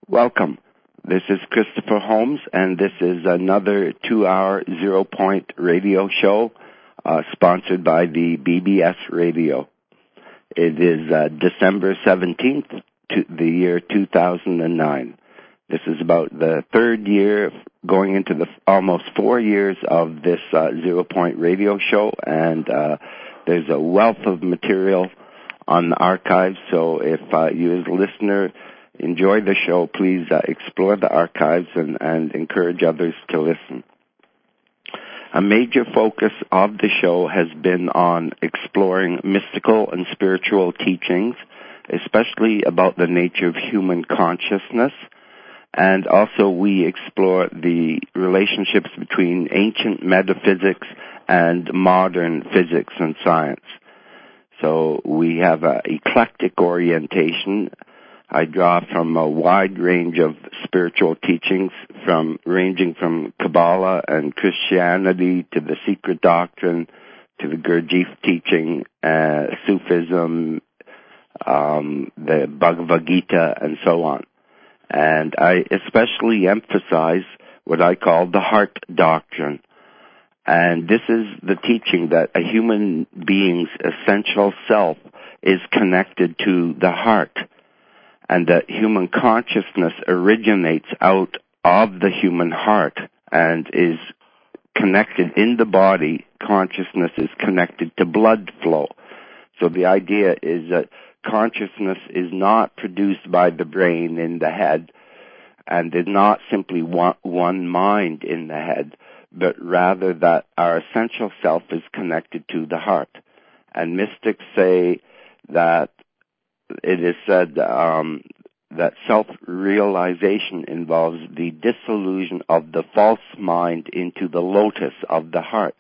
Welcome. This is Christopher Holmes, and this is another 2-hour Zero Point radio show sponsored by the BBS Radio. It is December 17th, the year 2009. This is about the third year, going into the almost 4 years of this Zero Point radio show, and there's a wealth of material on the archives, so if you as a listener enjoy the show, please explore the archives and encourage others to listen. A major focus of the show has been on exploring mystical and spiritual teachings, especially about the nature of human consciousness, and also we explore the relationships between ancient metaphysics and modern physics and science. So we have an eclectic orientation. I draw from a wide range of spiritual teachings, ranging from Kabbalah and Christianity to the Secret Doctrine to the Gurdjieff teaching, Sufism, the Bhagavad Gita, and so on. And I especially emphasize what I call the heart doctrine. And this is the teaching that a human being's essential self is connected to the heart, and that human consciousness originates out of the human heart and is connected in the body. Consciousness is connected to blood flow. So the idea is that consciousness is not produced by the brain in the head, and is not simply one mind in the head, but rather that our essential self is connected to the heart. And mystics say that it is said that self-realization involves the dissolution of the false mind into the lotus of the heart.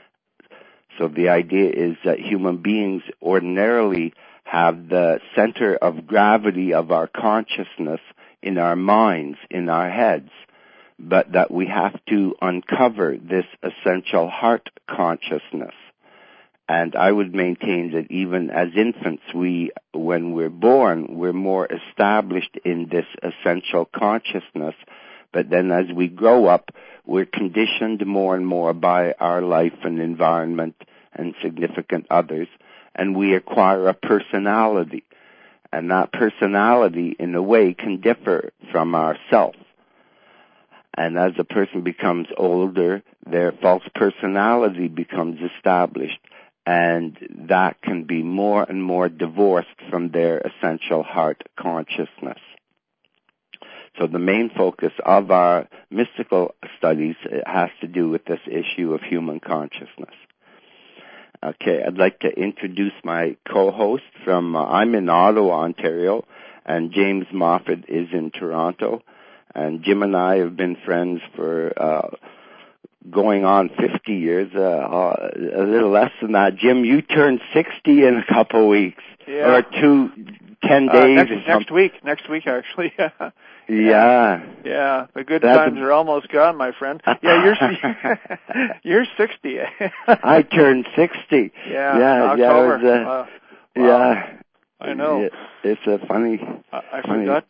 So the idea is that human beings ordinarily have the center of gravity of our consciousness in our minds, in our heads, but that we have to uncover this essential heart consciousness. And I would maintain that even as infants, when we're born, we're more established in this essential consciousness, but then as we grow up, we're conditioned more and more by our life and environment and significant others, and we acquire a personality. And that personality, in a way, can differ from ourself. And as a person becomes older, their false personality becomes established, and that can be more and more divorced from their essential heart consciousness. So the main focus of our mystical studies has to do with this issue of human consciousness. Okay, I'd like to introduce my co-host I'm in Ottawa, Ontario, and James Moffat is in Toronto. And Jim and I have been friends for going on 50 years, a little less than that. Jim, you turned 60 in a couple of weeks, or 10 days. Next week, actually. Yeah. The good times are almost gone, my friend. Yeah, you're 60. I turned 60. Yeah, October. Yeah. I know. It's a funny. I forgot to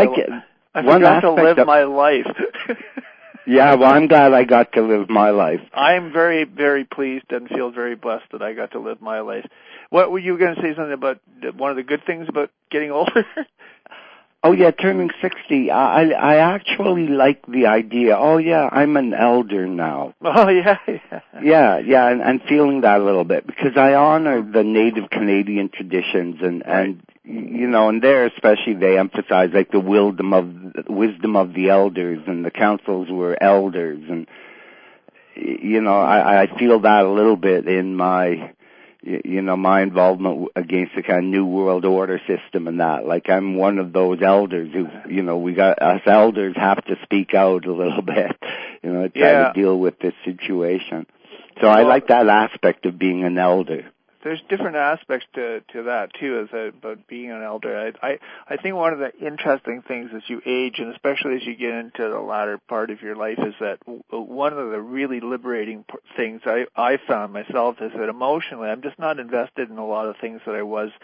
live my life. Yeah, well, I'm glad I got to live my life. I'm very, very pleased and feel very blessed that I got to live my life. What were you going to say something about one of the good things about getting older? Oh, yeah, turning 60. I actually like the idea. Oh, yeah, I'm an elder now. Oh, yeah. Yeah, and feeling that a little bit, because I honor the native Canadian traditions, and you know, and there especially they emphasize like the wisdom of the elders, and the councils were elders, and you know, I feel that a little bit in my involvement against the kind of New World Order system and that. Like, I'm one of those elders who, us elders have to speak out a little bit, try to deal with this situation. So I like that aspect of being an elder. There's different aspects to that too, about being an elder. I think one of the interesting things as you age, and especially as you get into the latter part of your life, is that one of the really liberating things I found myself is that emotionally I'm just not invested in a lot of things that I was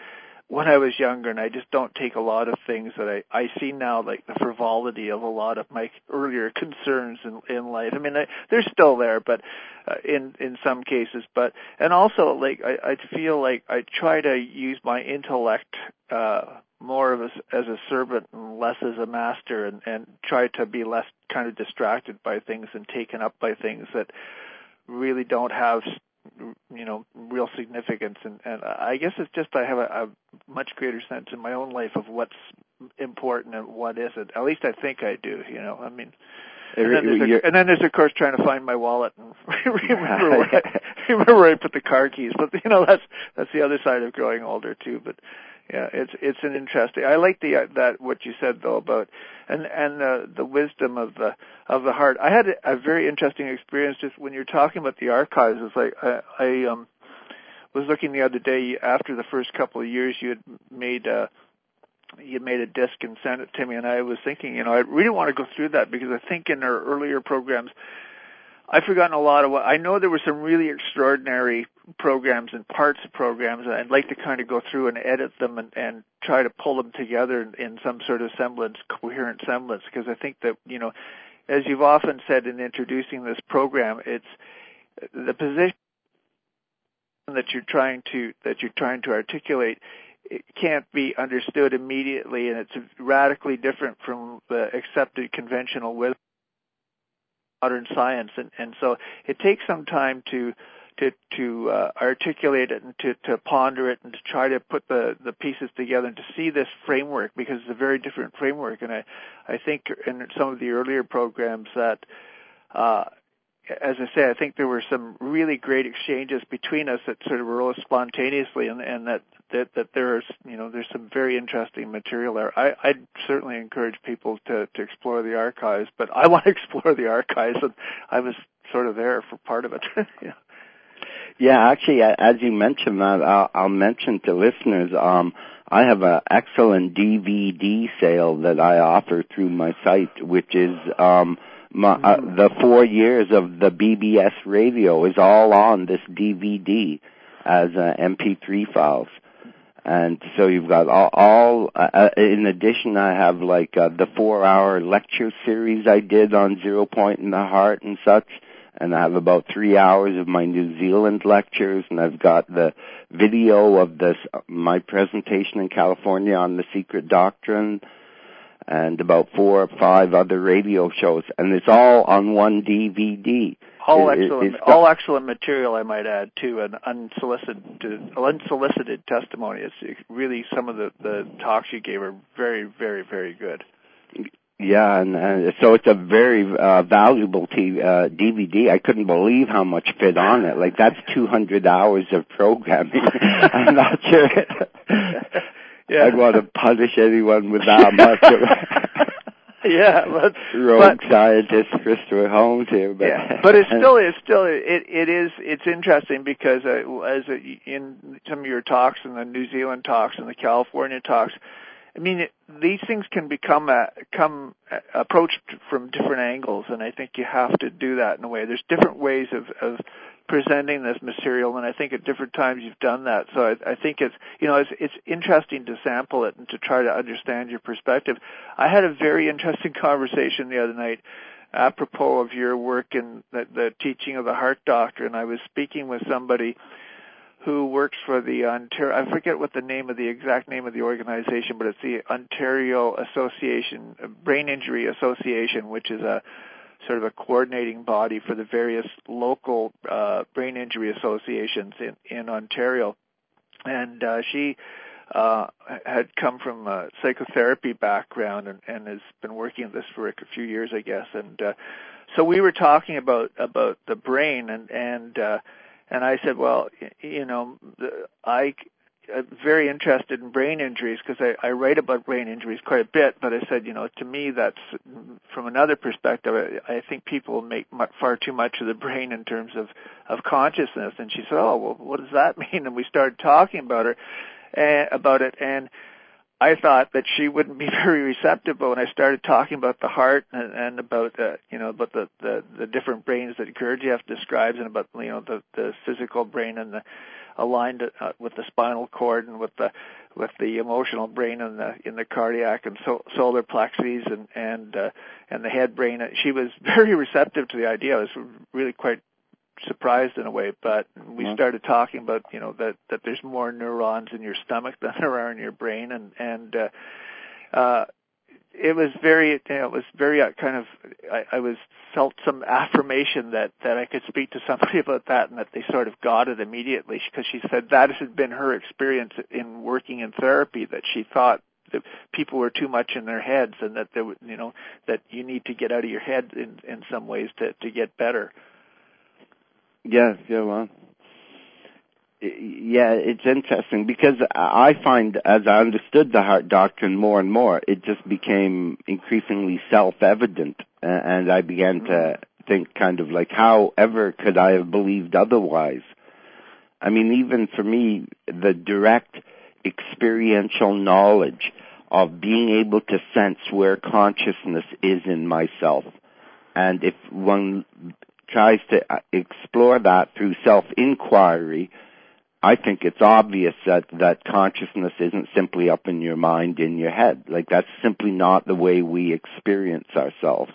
when I was younger, and I just don't take a lot of things that I see now, like the frivolity of a lot of my earlier concerns in life. I mean, they're still there, but in some cases. But and also, like I feel like I try to use my intellect more of as a servant and less as a master, and try to be less kind of distracted by things and taken up by things that really don't have, you know, real significance. And I guess it's just I have a much greater sense in my own life of what's important and what isn't. At least I think I do, you know. I mean, and then there's of course trying to find my wallet and remember where I put the car keys. But you know, that's the other side of growing older too. But yeah, it's an interesting. I like that what you said though about and the wisdom of the heart. I had a very interesting experience just when you're talking about the archives. It's like I was looking the other day after the first couple of years you had made a disc and sent it to me, and I was thinking, you know, I really want to go through that because I think in our earlier programs I've forgotten a lot of what I know. There were some really extraordinary programs and parts of programs, and I'd like to kind of go through and edit them and try to pull them together in some sort of coherent semblance, because I think that, you know, as you've often said in introducing this program, it's the position that you're trying to articulate. It can't be understood immediately, and it's radically different from the accepted conventional wisdom modern science, and so it takes some time to articulate it and to ponder it and to try to put the pieces together and to see this framework, because it's a very different framework. And I think in some of the earlier programs that, as I say, I think there were some really great exchanges between us that sort of arose spontaneously, and that there's, you know, there's some very interesting material there. I'd certainly encourage people to explore the archives, but I want to explore the archives, and I was sort of there for part of it. Yeah. Yeah, actually, as you mentioned that, I'll mention to listeners, I have an excellent DVD sale that I offer through my site, which is the 4 years of the BBS radio is all on this DVD as MP3 files. And so you've got all in addition, I have like the 4-hour lecture series I did on 0 Point in the Heart and such. And I have about 3 hours of my New Zealand lectures, and I've got the video of my presentation in California on the Secret Doctrine, and about 4 or 5 other radio shows, and it's all on one DVD. All excellent material, I might add, too, and unsolicited testimony. It's really, some of the talks you gave are very, very, very good. Yeah, and so it's a very valuable DVD. I couldn't believe how much fit on it. Like, that's 200 hours of programming. I'm not sure I'd want to punish anyone with that much. Yeah, rogue scientist Christopher Holmes here, but yeah, but it's interesting because in some of your talks and the New Zealand talks and the California talks, I mean, these things can become approached from different angles, and I think you have to do that in a way. There's different ways of presenting this material, and I think at different times you've done that. So I think it's interesting to sample it and to try to understand your perspective. I had a very interesting conversation the other night apropos of your work in the teaching of the heart doctrine. I was speaking with somebody who works for the Ontario, I forget what the exact name of the organization, but it's the Ontario Association, Brain Injury Association, which is a sort of a coordinating body for the various local brain injury associations in Ontario. And she had come from a psychotherapy background and has been working at this for a few years, I guess. And so we were talking about the brain, and I said, well, you know, I'm very interested in brain injuries because I write about brain injuries quite a bit, but I said, you know, to me that's, from another perspective, I think people make far too much of the brain in terms of consciousness. And she said, oh, well, what does that mean? And we started talking about it, and I thought that she wouldn't be very receptive, but when I started talking about the heart and about about the different brains that Gurdjieff describes, and about the physical brain and aligned with the spinal cord and with the emotional brain and in the cardiac and solar plexus and the head brain. She was very receptive to the idea. I was really quite surprised in a way, but we started talking about that there's more neurons in your stomach than there are in your brain, and it was very kind of I felt some affirmation that I could speak to somebody about that, and that they sort of got it immediately, because she said that had been her experience in working in therapy, that she thought that people were too much in their heads, and that there that you need to get out of your head in some ways to get better. Yeah, well, yeah, it's interesting, because I find, as I understood the heart doctrine more and more, it just became increasingly self-evident, and I began to think kind of like, how ever could I have believed otherwise? I mean, even for me, the direct experiential knowledge of being able to sense where consciousness is in myself, and if one tries to explore that through self-inquiry, I think it's obvious that consciousness isn't simply up in your mind, in your head. Like, that's simply not the way we experience ourselves.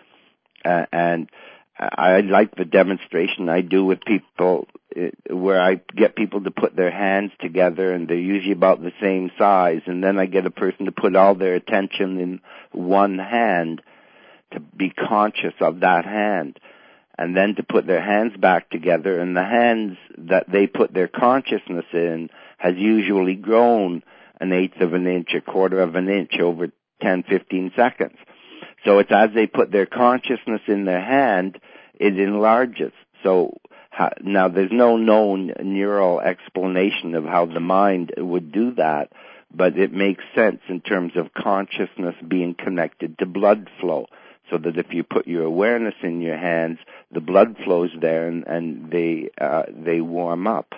And I like the demonstration I do with people, where I get people to put their hands together, and they're usually about the same size, and then I get a person to put all their attention in one hand, to be conscious of that hand, and then to put their hands back together, and the hands that they put their consciousness in has usually grown an eighth of an inch, a quarter of an inch over 10, 15 seconds. So it's as they put their consciousness in their hand, it enlarges. So now there's no known neural explanation of how the mind would do that, but it makes sense in terms of consciousness being connected to blood flow. So that if you put your awareness in your hands, the blood flows there, and they warm up.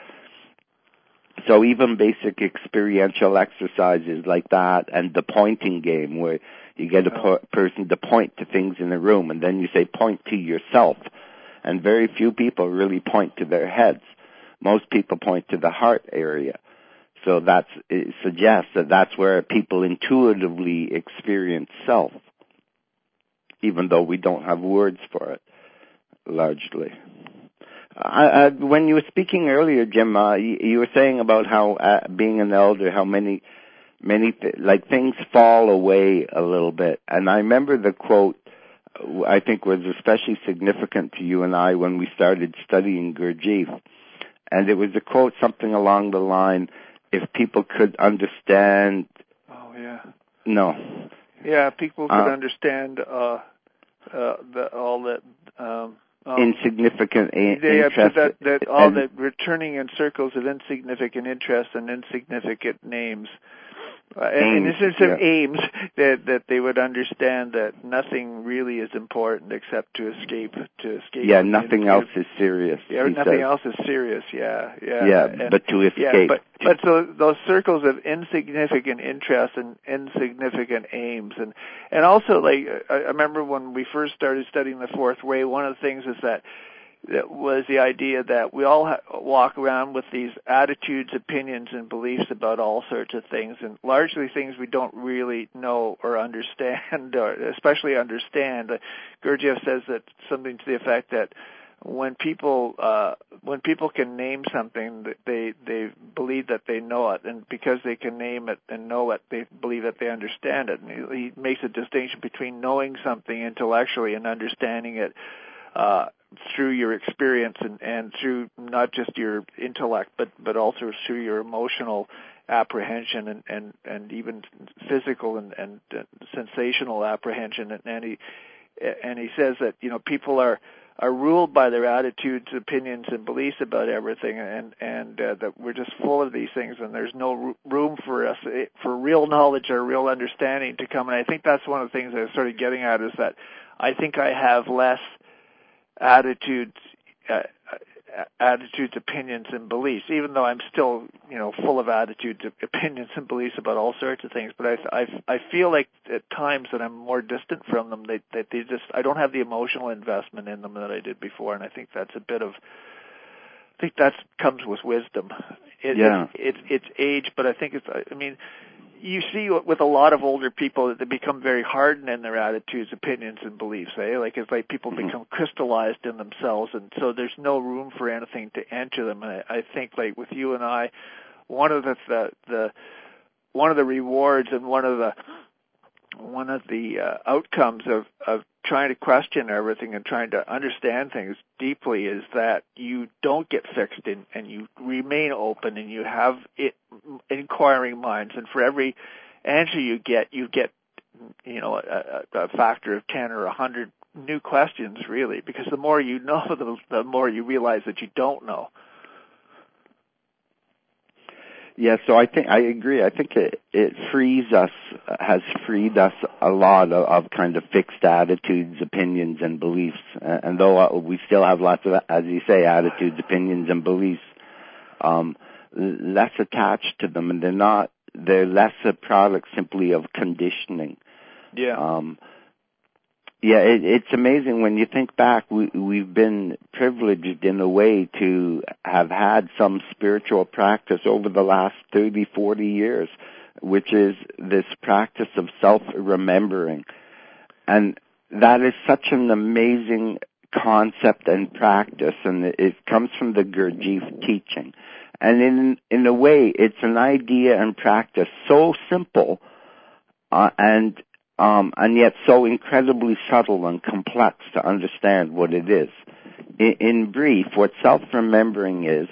So even basic experiential exercises like that, and the pointing game, where you get a person to point to things in a room, and then you say, point to yourself. And very few people really point to their heads. Most people point to the heart area. So it suggests that that's where people intuitively experience self, even though we don't have words for it, largely. When you were speaking earlier, Jim, you were saying about how, being an elder, how many things fall away a little bit. And I remember the quote, I think was especially significant to you and I when we started studying Gurdjieff. And it was a quote something along the line, if people could understand... Oh, yeah. No. Yeah, people could understand insignificant interest. That all the returning in circles of insignificant interest and insignificant names. In the sense of aims, that they would understand that nothing really is important except to escape. Yeah, nothing else is serious. Yeah, nothing else is serious. Yeah. But to escape. Yeah, but so those circles of insignificant interest and insignificant aims, and also, like, I remember when we first started studying the Fourth Way, one of the things is that was the idea that we all walk around with these attitudes, opinions, and beliefs about all sorts of things, and largely things we don't really know or understand, or especially understand. Gurdjieff says that something to the effect that when people can name something, they believe that they know it, and because they can name it and know it, they believe that they understand it. And he makes a distinction between knowing something intellectually and understanding it through your experience and through not just your intellect, but also through your emotional apprehension and even physical and sensational apprehension. And he says that people are ruled by their attitudes, opinions, and beliefs about everything, and that we're just full of these things, and there's no room for us for real knowledge or real understanding to come. And I think that's one of the things I was sort of getting at, is that I think I have less attitudes, opinions, and beliefs, even though I'm still, full of attitudes, opinions, and beliefs about all sorts of things. But I feel like at times that I'm more distant from them. I don't have the emotional investment in them that I did before, and I think that's a bit of think that comes with wisdom. It's age, but I think you see with a lot of older people that they become very hardened in their attitudes, opinions, and beliefs. It's like people become crystallized in themselves, and so there's no room for anything to enter them. And I think, like with you and I, one of the rewards and one of the outcomes of trying to question everything and trying to understand things deeply is that you don't get fixed and you remain open and you have inquiring minds. And for every answer you get a factor of 10 or 100 new questions, really, because the more you know, the more you realize that you don't know. Yeah, so I agree. I think it has freed us a lot of kind of fixed attitudes, opinions, and beliefs. And though we still have lots of, as you say, attitudes, opinions, and beliefs, less attached to them, and they're less a product simply of conditioning. Yeah. It's amazing when you think back. We've been privileged in a way to have had some spiritual practice over the last 30, 40 years, which is this practice of self-remembering. And that is such an amazing concept and practice, and it comes from the Gurdjieff teaching. And in a way, it's an idea and practice so simple, and yet so incredibly subtle and complex to understand what it is. In brief, what self-remembering is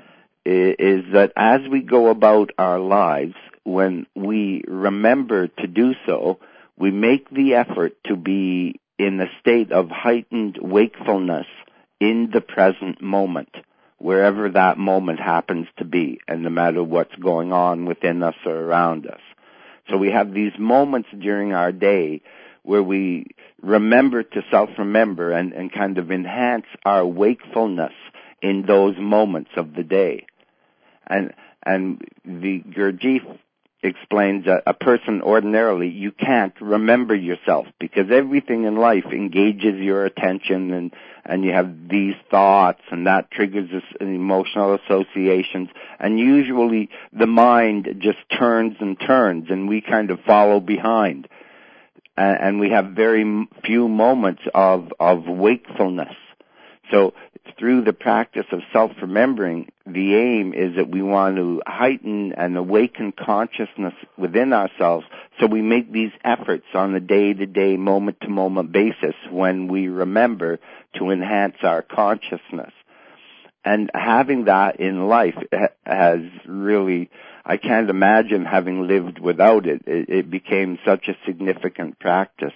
that as we go about our lives, when we remember to do so, we make the effort to be in a state of heightened wakefulness in the present moment, wherever that moment happens to be, and no matter what's going on within us or around us. So we have these moments during our day where we remember to self-remember and kind of enhance our wakefulness in those moments of the day. And the Gurdjieff explains that a person ordinarily, you can't remember yourself because everything in life engages your attention and you have these thoughts and that triggers this emotional associations, and usually the mind just turns and we kind of follow behind. And we have very few moments of wakefulness. So through the practice of self-remembering, the aim is that we want to heighten and awaken consciousness within ourselves, so we make these efforts on a day-to-day, moment-to-moment basis when we remember to enhance our consciousness. And having that in life has really, I can't imagine having lived without it. It became such a significant practice.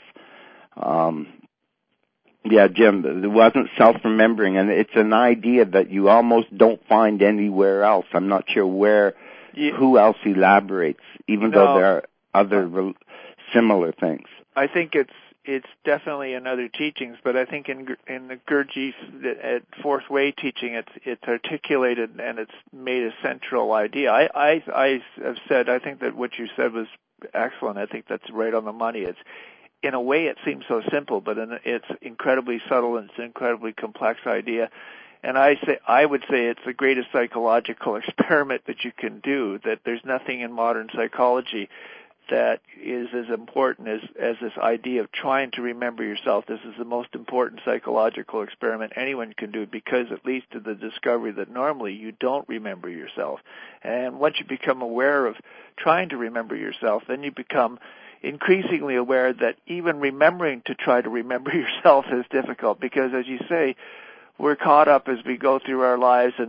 Yeah, Jim, it wasn't self-remembering, and it's an idea that you almost don't find anywhere else. I'm not sure who else elaborates, even though there are other similar things. I think it's definitely in other teachings, but I think in the Gurdjieff Fourth Way teaching, it's articulated and it's made a central idea. I have said, I think that what you said was excellent. I think that's right on the money. In a way, it seems so simple, but it's incredibly subtle and it's an incredibly complex idea. And I would say it's the greatest psychological experiment that you can do, that there's nothing in modern psychology that is as important as this idea of trying to remember yourself. This is the most important psychological experiment anyone can do, because it leads to the discovery that normally you don't remember yourself. And once you become aware of trying to remember yourself, then you become increasingly aware that even remembering to try to remember yourself is difficult, because, as you say, we're caught up as we go through our lives, and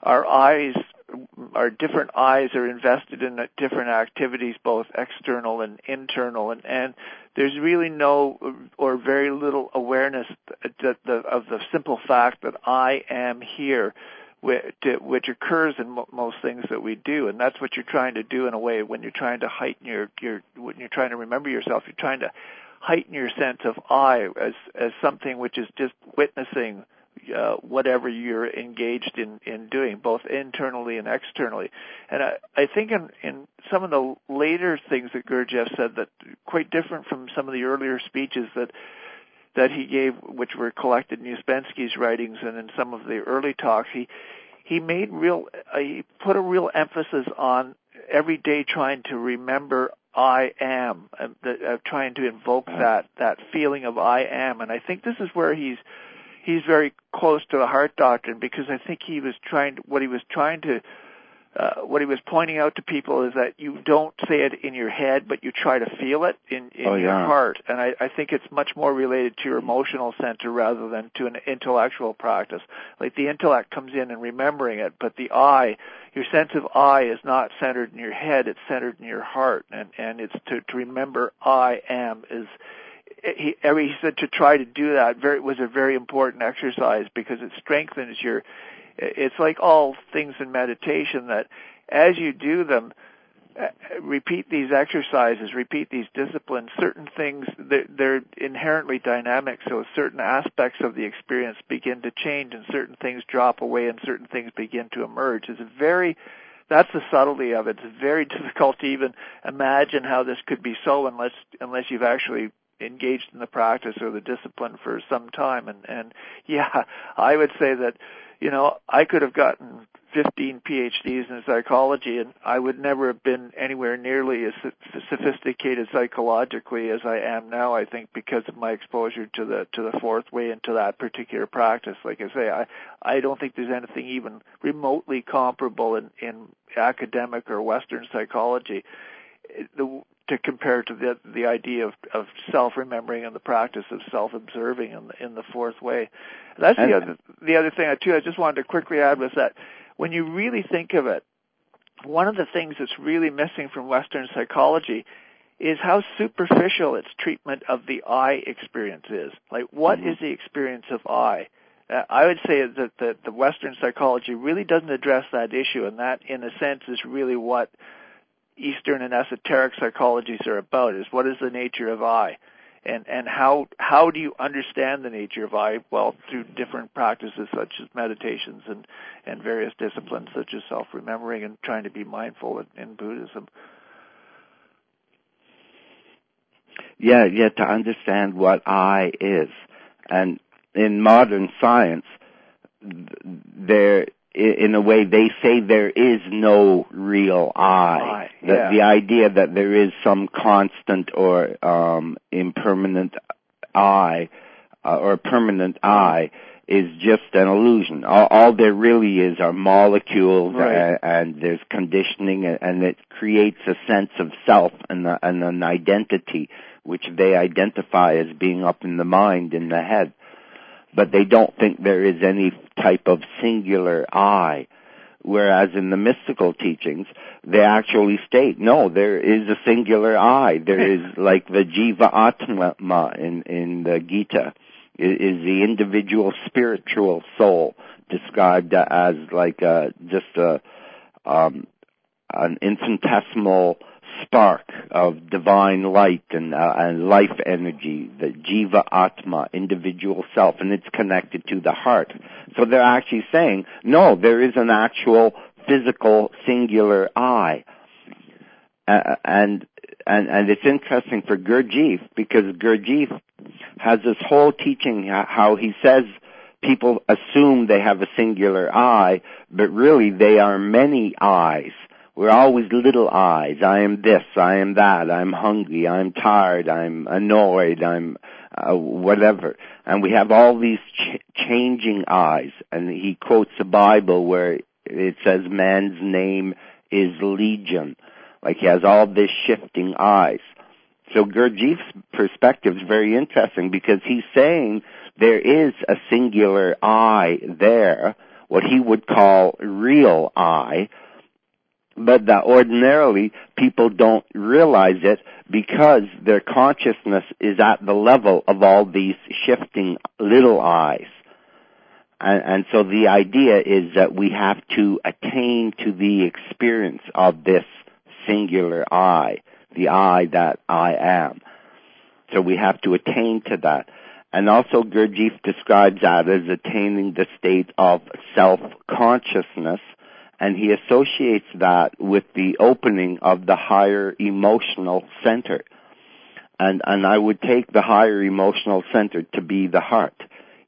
our different eyes are invested in different activities, both external and internal, and there's really no or very little awareness of the simple fact that I am here, which occurs in most things that we do. And that's what you're trying to do in a way when you're trying to heighten when you're trying to remember yourself. You're trying to heighten your sense of I as something which is just witnessing whatever you're engaged in doing, both internally and externally. And I think in some of the later things that Gurdjieff said, that quite different from some of the earlier speeches that he gave, which were collected in Ouspensky's writings and in some of the early talks, he put a real emphasis on every day trying to remember I am, trying to invoke that feeling of I am. And I think this is where he's very close to the heart doctrine, because I think what he was pointing out to people is that you don't say it in your head, but you try to feel it in your heart. And I think it's much more related to your emotional center rather than to an intellectual practice. Like the intellect comes in and remembering it, but the I, your sense of I, is not centered in your head, it's centered in your heart. And it's to remember I am he said to try to do that was a very important exercise, because it strengthens it's like all things in meditation, that as you do them, repeat these exercises, repeat these disciplines, certain things, they're inherently dynamic, so certain aspects of the experience begin to change and certain things drop away and certain things begin to emerge. That's the subtlety of it. It's very difficult to even imagine how this could be so unless you've actually engaged in the practice or the discipline for some time. And yeah, I would say that, I could have gotten 15 PhDs in psychology, and I would never have been anywhere nearly as sophisticated psychologically as I am now, I think, because of my exposure to the fourth way and to that particular practice. Like I say, I don't think there's anything even remotely comparable in academic or Western psychology to compare to the idea of self-remembering and the practice of self-observing in the fourth way. That's the other thing, too, I just wanted to quickly add was that when you really think of it, one of the things that's really missing from Western psychology is how superficial its treatment of the I experience is. Like, what is the experience of I? I would say that the Western psychology really doesn't address that issue, and that, in a sense, is really what Eastern and esoteric psychologies are about, is what is the nature of I, and how do you understand the nature of I? Well, through different practices such as meditations and various disciplines such as self-remembering and trying to be mindful in Buddhism. Yeah, to understand what I is. And in modern science, in a way, they say there is no real I. The idea that there is some constant or impermanent I or permanent I is just an illusion. All there really is are molecules, and there's conditioning, and it creates a sense of self and an identity, which they identify as being up in the mind, in the head. But they don't think there is any type of singular I. Whereas in the mystical teachings, they actually state, no, there is a singular I. There is, like the Jiva Atma in the Gita, is the individual spiritual soul, described as like just an infinitesimal spark of divine light and life energy, the Jiva Atma, individual self, and it's connected to the heart. So they're actually saying, no, there is an actual physical singular I. And it's interesting for Gurdjieff, because Gurdjieff has this whole teaching how he says people assume they have a singular I, but really they are many I's. We're always little I's. I am this, I am that, I'm hungry, I'm tired, I'm annoyed, I'm whatever. And we have all these changing I's. And he quotes the Bible where it says man's name is Legion. Like he has all this shifting I's. So Gurdjieff's perspective is very interesting, because he's saying there is a singular I there, what he would call real I, but that ordinarily people don't realize it because their consciousness is at the level of all these shifting little I's. And so the idea is that we have to attain to the experience of this singular I, the I that I am. So we have to attain to that. And also Gurdjieff describes that as attaining the state of self-consciousness, and he associates that with the opening of the higher emotional center. And I would take the higher emotional center to be the heart.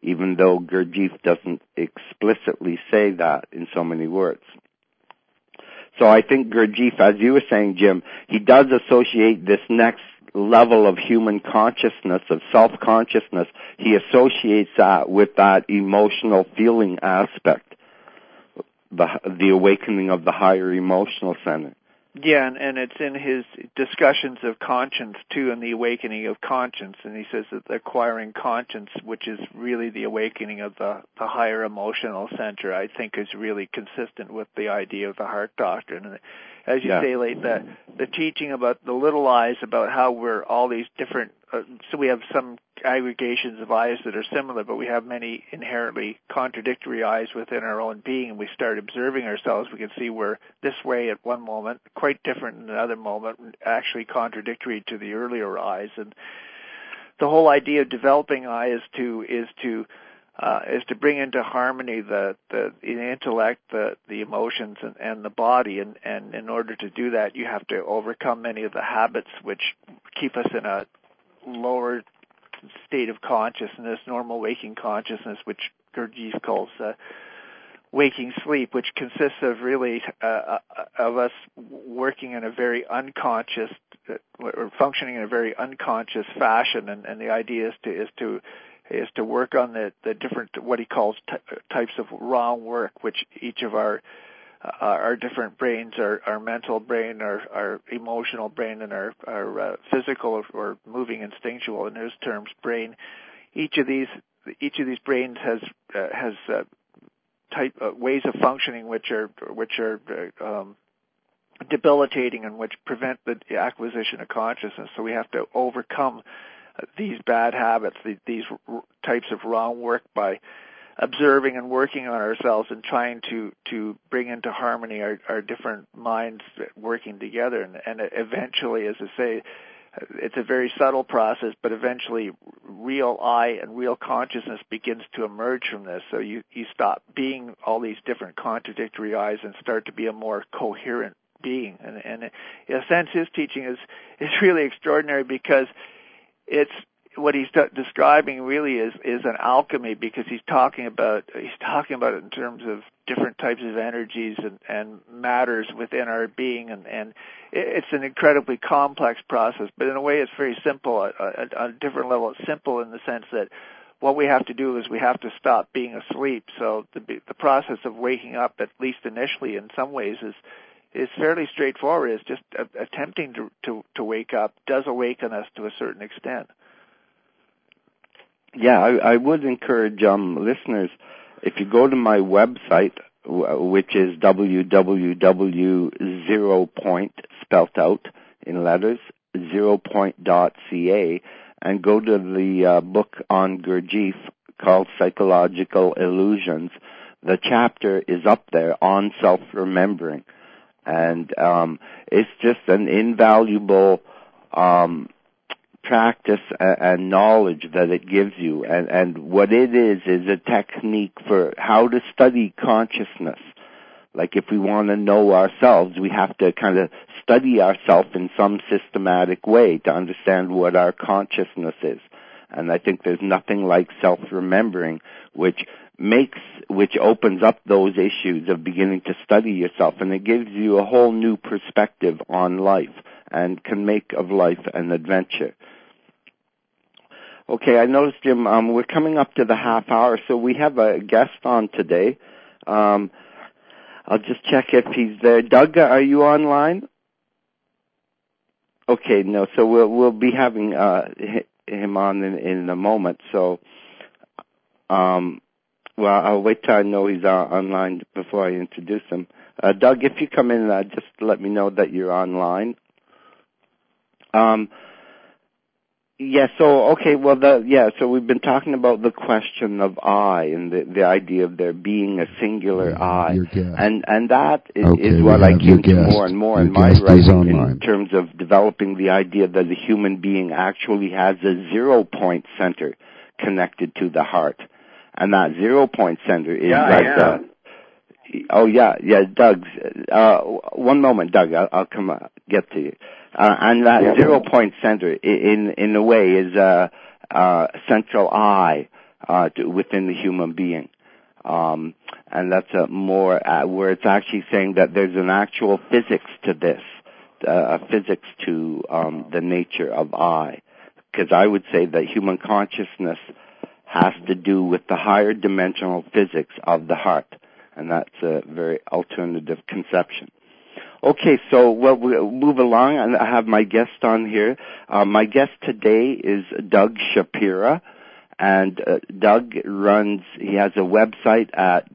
even though Gurdjieff doesn't explicitly say that in so many words. So I think Gurdjieff, as you were saying, Jim, he does associate this next level of human consciousness, of self-consciousness. He associates that with that emotional feeling aspect, the awakening of the higher emotional center. Yeah, and it's in his discussions of conscience, too, and the awakening of conscience. And he says that acquiring conscience, which is really the awakening of the higher emotional center, I think is really consistent with the idea of the heart doctrine. And as you say, like the teaching about the little eyes, about how we're all these different, so we have some aggregations of eyes that are similar, but we have many inherently contradictory eyes within our own being, and we start observing ourselves. We can see we're this way at one moment, quite different in another moment, actually contradictory to the earlier eyes. And the whole idea of developing eye is to bring into harmony the intellect, the emotions, and the body. And in order to do that, you have to overcome many of the habits which keep us in a lower state of consciousness, normal waking consciousness, which Gurdjieff calls waking sleep, which consists of really of us working in a very unconscious or functioning in a very unconscious fashion. And the idea is to work on the different, what he calls types of wrong work, which each of our different brains, our mental brain, our emotional brain, and our physical or moving instinctual, in his terms, brain. Each of these brains has ways of functioning which are debilitating and which prevent the acquisition of consciousness. So we have to overcome these bad habits, these types of wrong work, by observing and working on ourselves and trying to bring into harmony our different minds working together. And eventually, as I say, it's a very subtle process, but eventually real I and real consciousness begins to emerge from this. So you stop being all these different contradictory eyes and start to be a more coherent being. And in a sense, his teaching is really extraordinary, because it's what he's describing really is an alchemy, because he's talking about it in terms of different types of energies and matters within our being, and it's an incredibly complex process, but in a way it's very simple. On a different level, it's simple in the sense that what we have to do is we have to stop being asleep. So the process of waking up, at least initially in some ways, is fairly straightforward. It's just attempting to wake up does awaken us to a certain extent. Yeah, I would encourage listeners, if you go to my website, which is www.zeropoint, spelt out in letters, zeropoint.ca, and go to the book on Gurdjieff called Psychological Illusions. The chapter is up there on self-remembering. And it's just an invaluable practice and knowledge that it gives you. And what it is a technique for how to study consciousness. Like if we want to know ourselves, we have to kind of study ourselves in some systematic way to understand what our consciousness is. And I think there's nothing like self-remembering, which opens up those issues of beginning to study yourself, and it gives you a whole new perspective on life and can make of life an adventure. Okay, I noticed, Jim, we're coming up to the half hour, so we have a guest on today. I'll just check if he's there. Doug, are you online? Okay, no, so we'll be having him on in a moment. So, well, I'll wait till I know he's online before I introduce him. Doug, if you come in, just let me know that you're online. So we've been talking about the question of I and the idea of there being a singular I. And that is what I came to more and more in my writing in terms of developing the idea that the human being actually has a 0 point center connected to the heart. And that 0 point center is Doug. One moment, Doug. I'll come get to you. And that 0 point center, in a way, is a central I, within the human being. And that's more where it's actually saying that there's an actual physics to this, a physics to the nature of I. Because I would say that human consciousness has to do with the higher dimensional physics of the heart. And that's a very alternative conception. Okay, so we'll move along, and I have my guest on here. My guest today is Doug Shapira, and Doug he has a website at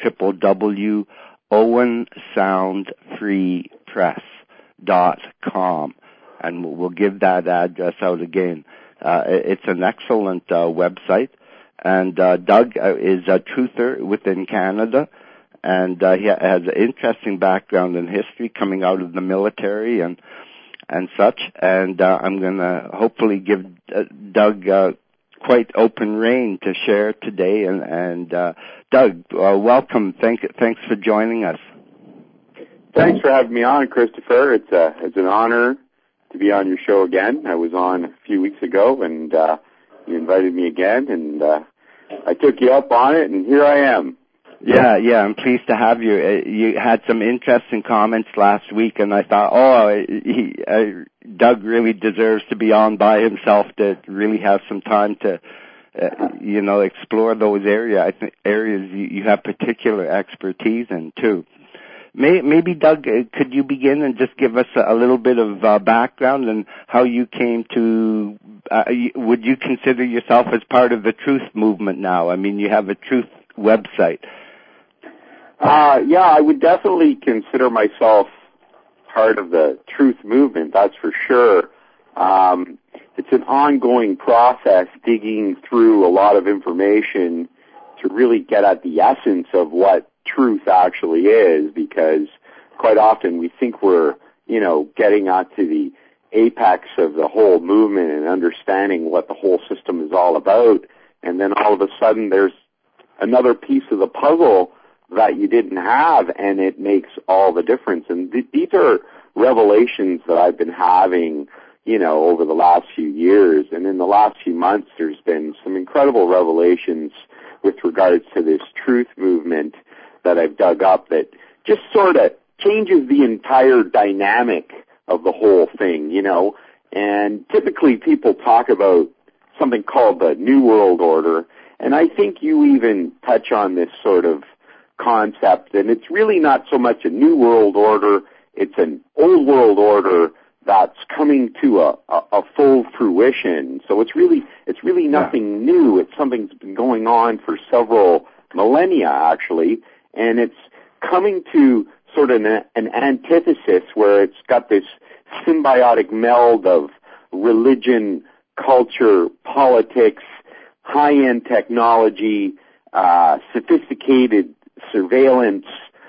www.owensoundfreepress.com, and we'll give that address out again. It's an excellent website, and Doug is a truther within Canada. And he has an interesting background in history, coming out of the military and such. And I'm going to hopefully give Doug quite open rein to share today. And Doug, welcome. Thanks for joining us. Thanks for having me on, Christopher. It's an honor to be on your show again. I was on a few weeks ago, and you invited me again, and I took you up on it, and here I am. Yeah, I'm pleased to have you. You had some interesting comments last week, and I thought, Doug really deserves to be on by himself to really have some time to, explore those areas you have particular expertise in too. Maybe Doug, could you begin and just give us a little bit of background and how you came to? Would you consider yourself as part of the Truth movement now? I mean, you have a Truth website. Yeah, I would definitely consider myself part of the Truth movement, that's for sure. It's an ongoing process, digging through a lot of information to really get at the essence of what truth actually is, because quite often we think we're, getting out to the apex of the whole movement and understanding what the whole system is all about, and then all of a sudden there's another piece of the puzzle that you didn't have, and it makes all the difference. And these are revelations that I've been having, over the last few years. And in the last few months, there's been some incredible revelations with regards to this Truth movement that I've dug up that just sort of changes the entire dynamic of the whole thing, And typically people talk about something called the New World Order, and I think you even touch on this sort of concept, and it's really not so much a new world order, it's an old world order that's coming to a full fruition. So it's really nothing new. It's something that's been going on for several millennia, actually, and it's coming to sort of an antithesis where it's got this symbiotic meld of religion, culture, politics, high-end technology, sophisticated surveillance,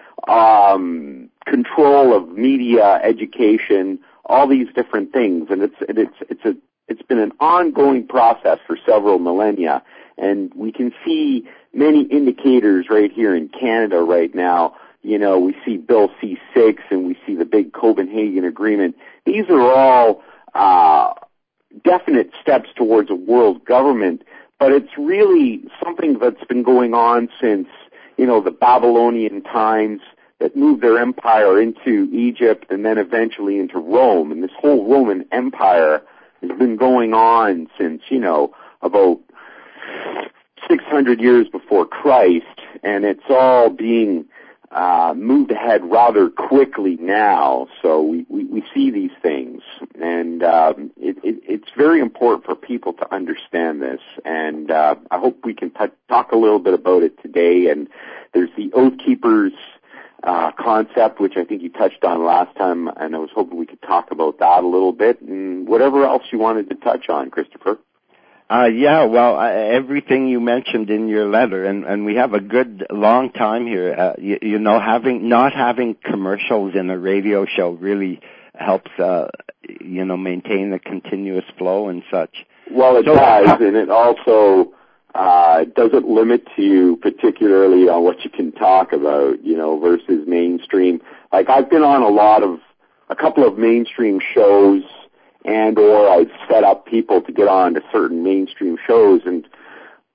control of media, education, all these different things, and it's been an ongoing process for several millennia, and we can see many indicators right here in Canada right now. We see Bill C-6 and we see the big Copenhagen Agreement. These are all definite steps towards a world government, but it's really something that's been going on since the Babylonian times, that moved their empire into Egypt and then eventually into Rome. And this whole Roman Empire has been going on since, about 600 years before Christ, and it's all being moved ahead rather quickly now. So we see these things, and it's very important for people to understand this. And I hope we can talk a little bit about it today. And there's the Oath Keepers concept, which I think you touched on last time, and I was hoping we could talk about that a little bit, and whatever else you wanted to touch on, Christopher. Everything you mentioned in your letter, and we have a good long time here. Not having commercials in a radio show really helps, maintain a continuous flow and such. Well, it does, and it also doesn't limit you particularly on what you can talk about, versus mainstream. Like, I've been on a couple of mainstream shows, and or I've set up people to get on to certain mainstream shows, and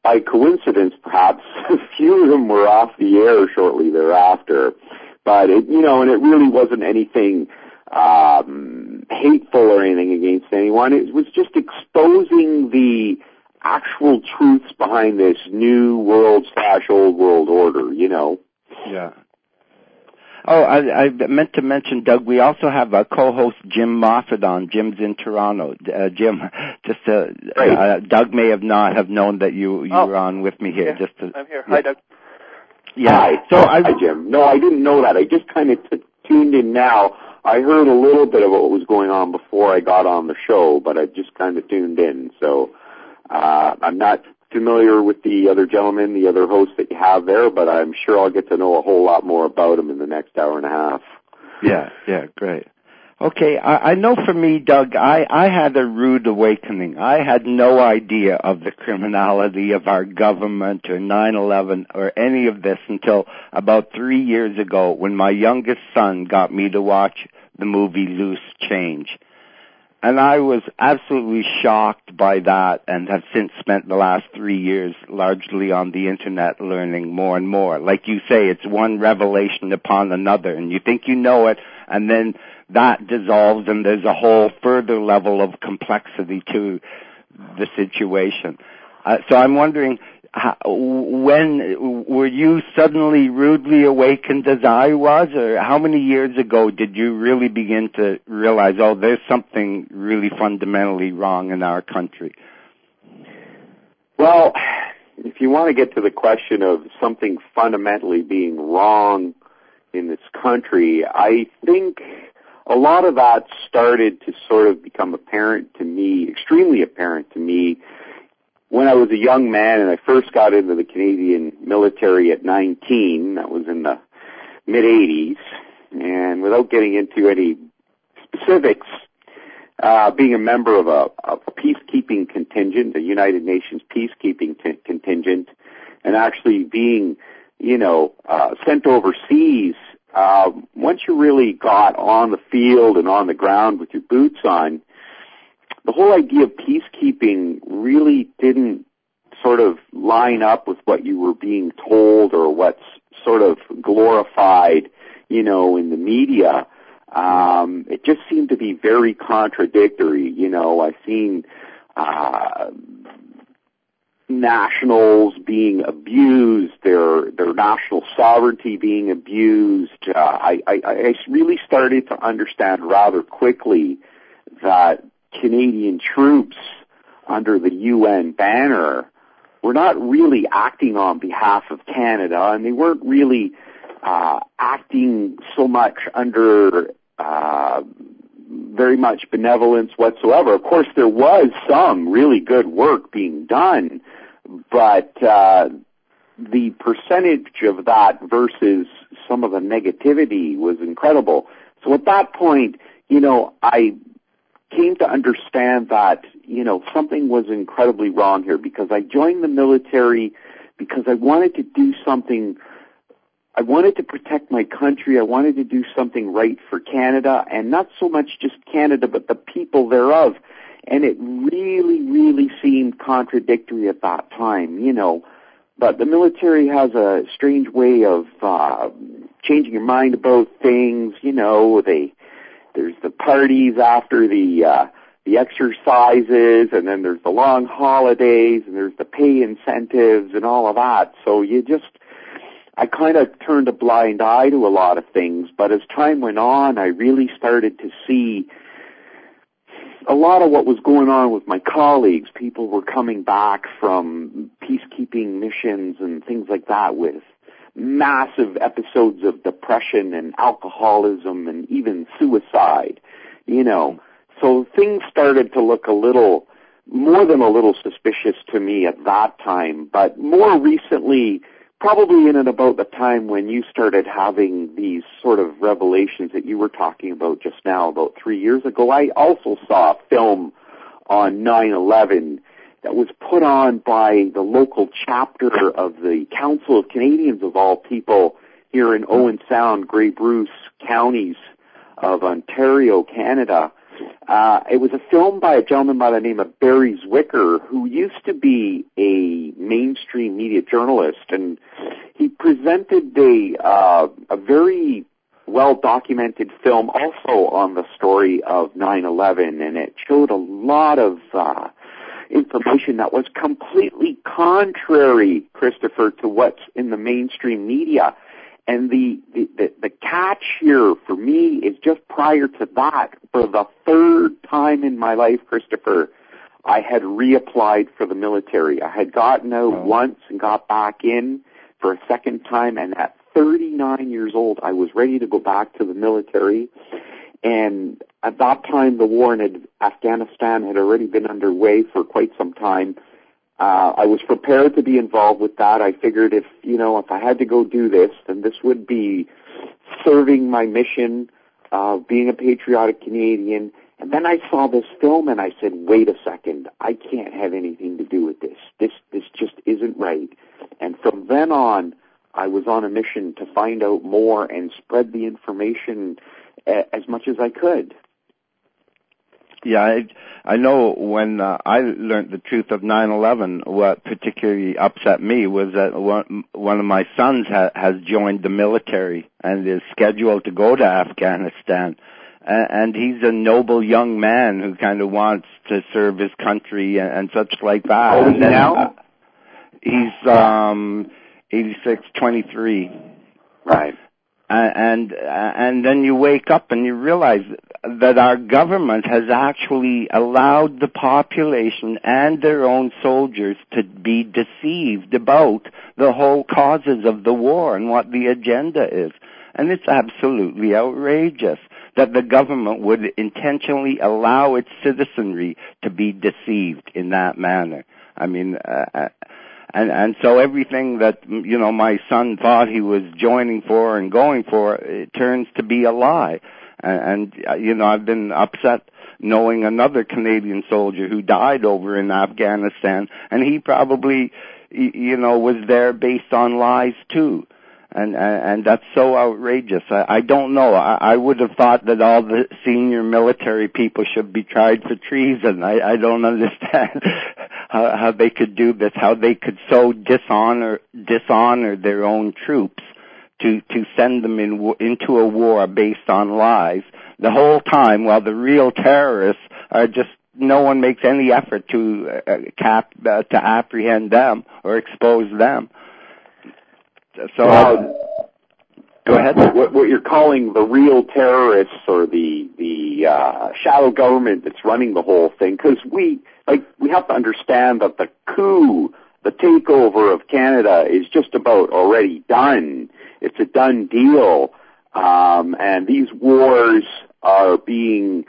by coincidence, perhaps, a few of them were off the air shortly thereafter. But it really wasn't anything hateful or anything against anyone. It was just exposing the actual truths behind this new world/old world order, Yeah. Oh, I meant to mention, Doug, we also have a co-host, Jim Moffat, on. Jim's in Toronto. Jim, Doug may not have known that you were on with me here. Yeah, I'm here. Hi, Doug. Yeah. Hi, Jim. No, I didn't know that. I just kind of tuned in now. I heard a little bit of what was going on before I got on the show, but I just kind of tuned in. So I'm not familiar with the other gentleman, the other host that you have there, but I'm sure I'll get to know a whole lot more about him in the next hour and a half. Yeah, great. Okay, I know for me, Doug, I had a rude awakening. I had no idea of the criminality of our government or 9/11 or any of this until about 3 years ago when my youngest son got me to watch the movie Loose Change. And I was absolutely shocked by that and have since spent the last 3 years largely on the internet learning more and more. Like you say, it's one revelation upon another, and you think you know it, and then that dissolves and there's a whole further level of complexity to the situation. So I'm wondering, when were you suddenly rudely awakened as I was, or how many years ago did you really begin to realize, there's something really fundamentally wrong in our country? Well, if you want to get to the question of something fundamentally being wrong in this country, I think a lot of that started to sort of become apparent to me, extremely apparent to me, when I was a young man and I first got into the Canadian military at 19. That was in the mid-'80s. And without getting into any specifics, being a member of a peacekeeping contingent, a United Nations peacekeeping contingent, and actually being, sent overseas, once you really got on the field and on the ground with your boots on, the whole idea of peacekeeping really didn't sort of line up with what you were being told or what's sort of glorified, in the media. It just seemed to be very contradictory. I've seen nationals being abused, their national sovereignty being abused. I really started to understand rather quickly that Canadian troops under the UN banner were not really acting on behalf of Canada, and they weren't really acting so much under very much benevolence whatsoever. Of course, there was some really good work being done, but the percentage of that versus some of the negativity was incredible. So at that point, I came to understand that, something was incredibly wrong here, because I joined the military because I wanted to do something. I wanted to protect my country. I wanted to do something right for Canada, and not so much just Canada, but the people thereof. And it really, really seemed contradictory at that time, But the military has a strange way of changing your mind about things, There's the parties after the exercises, and then there's the long holidays, and there's the pay incentives and all of that. So I kind of turned a blind eye to a lot of things, but as time went on, I really started to see a lot of what was going on with my colleagues. People were coming back from peacekeeping missions and things like that with massive episodes of depression and alcoholism and even suicide, So things started to look a little, more than a little suspicious to me at that time. But more recently, probably in and about the time when you started having these sort of revelations that you were talking about just now, about 3 years ago, I also saw a film on 9/11 that was put on by the local chapter of the Council of Canadians, of all people, here in Owen Sound, Grey Bruce counties of Ontario, Canada. It was a film by a gentleman by the name of Barry Zwicker, who used to be a mainstream media journalist, and he presented a very well-documented film also on the story of 9/11, and it showed a lot of information that was completely contrary, Christopher, to what's in the mainstream media. And the catch here for me is just prior to that, for the third time in my life, Christopher, I had reapplied for the military. I had gotten out once and got back in for a second time, and at 39 years old, I was ready to go back to the military. And at that time, the war in Afghanistan had already been underway for quite some time. I was prepared to be involved with that. I figured if I had to go do this, then this would be serving my mission, being a patriotic Canadian. And then I saw this film and I said, wait a second, I can't have anything to do with this. This just isn't right. And from then on, I was on a mission to find out more and spread the information as much as I could. Yeah, I know when I learned the truth of 9/11, what particularly upset me was that one of my sons has joined the military and is scheduled to go to Afghanistan. And he's a noble young man who kind of wants to serve his country and such like that. Oh, and then, now? He's 86, 23. Right. And then you wake up and you realize that our government has actually allowed the population and their own soldiers to be deceived about the whole causes of the war and what the agenda is. And it's absolutely outrageous that the government would intentionally allow its citizenry to be deceived in that manner. I mean, and so everything that, my son thought he was joining for and going for, it turns to be a lie. And I've been upset knowing another Canadian soldier who died over in Afghanistan, and he probably, was there based on lies too. And that's so outrageous. I don't know. I would have thought that all the senior military people should be tried for treason. I don't understand how they could do this, how they could so dishonor their own troops to send them into a war based on lies the whole time, while the real terrorists are just, no one makes any effort to apprehend them or expose them. So, go ahead. What you're calling the real terrorists or the shadow government that's running the whole thing, because we have to understand that the coup, the takeover of Canada is just about already done. It's a done deal, and these wars are being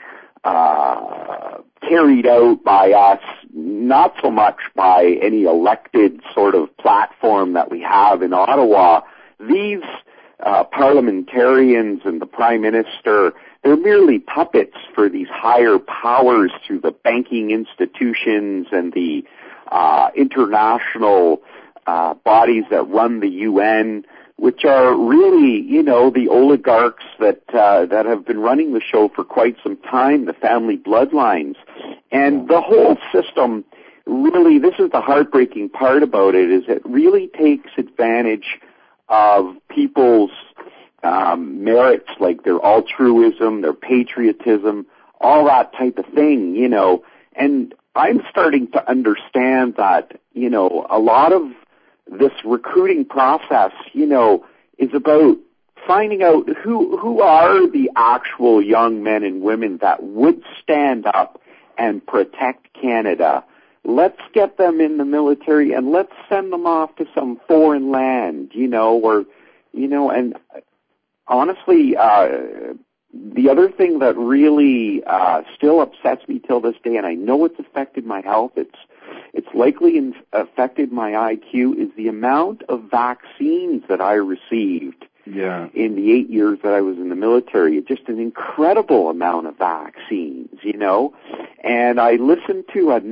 carried out by us, not so much by any elected sort of platform that we have in Ottawa. These parliamentarians and the Prime Minister, they're merely puppets for these higher powers through the banking institutions and the international bodies that run the UN, which are really, the oligarchs that have been running the show for quite some time, the family bloodlines. And the whole system, really, this is the heartbreaking part about it, is it really takes advantage of people's merits, like their altruism, their patriotism, all that type of thing, And I'm starting to understand that, a lot of this recruiting process, is about finding out who are the actual young men and women that would stand up and protect Canada. Let's get them in the military and let's send them off to some foreign land, and honestly, the other thing that really still upsets me till this day, and I know it's affected my health, it's likely affected my IQ, is the amount of vaccines that I received in the 8 years that I was in the military. Just an incredible amount of vaccines, And I listened to a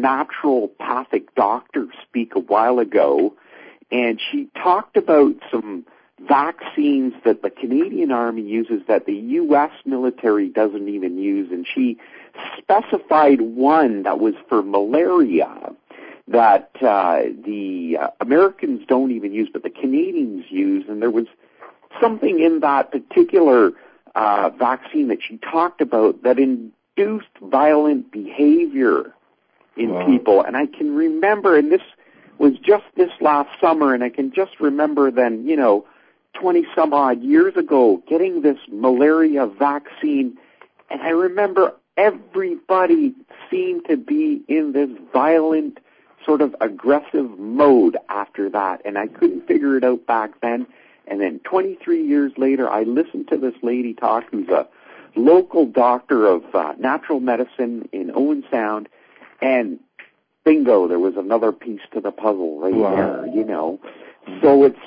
naturopathic doctor speak a while ago, and she talked about some vaccines that the Canadian Army uses that the U.S. military doesn't even use, and she specified one that was for malaria that the Americans don't even use, but the Canadians use, and there was something in that particular vaccine that she talked about that induced violent behavior in people. And I can remember, and this was just this last summer, and I can just remember then, 20 some odd years ago, getting this malaria vaccine, and I remember everybody seemed to be in this violent, sort of aggressive mode after that, and I couldn't figure it out back then. And then 23 years later, I listened to this lady talk, who's a local doctor of natural medicine in Owen Sound, and bingo, there was another piece to the puzzle right there, So it's,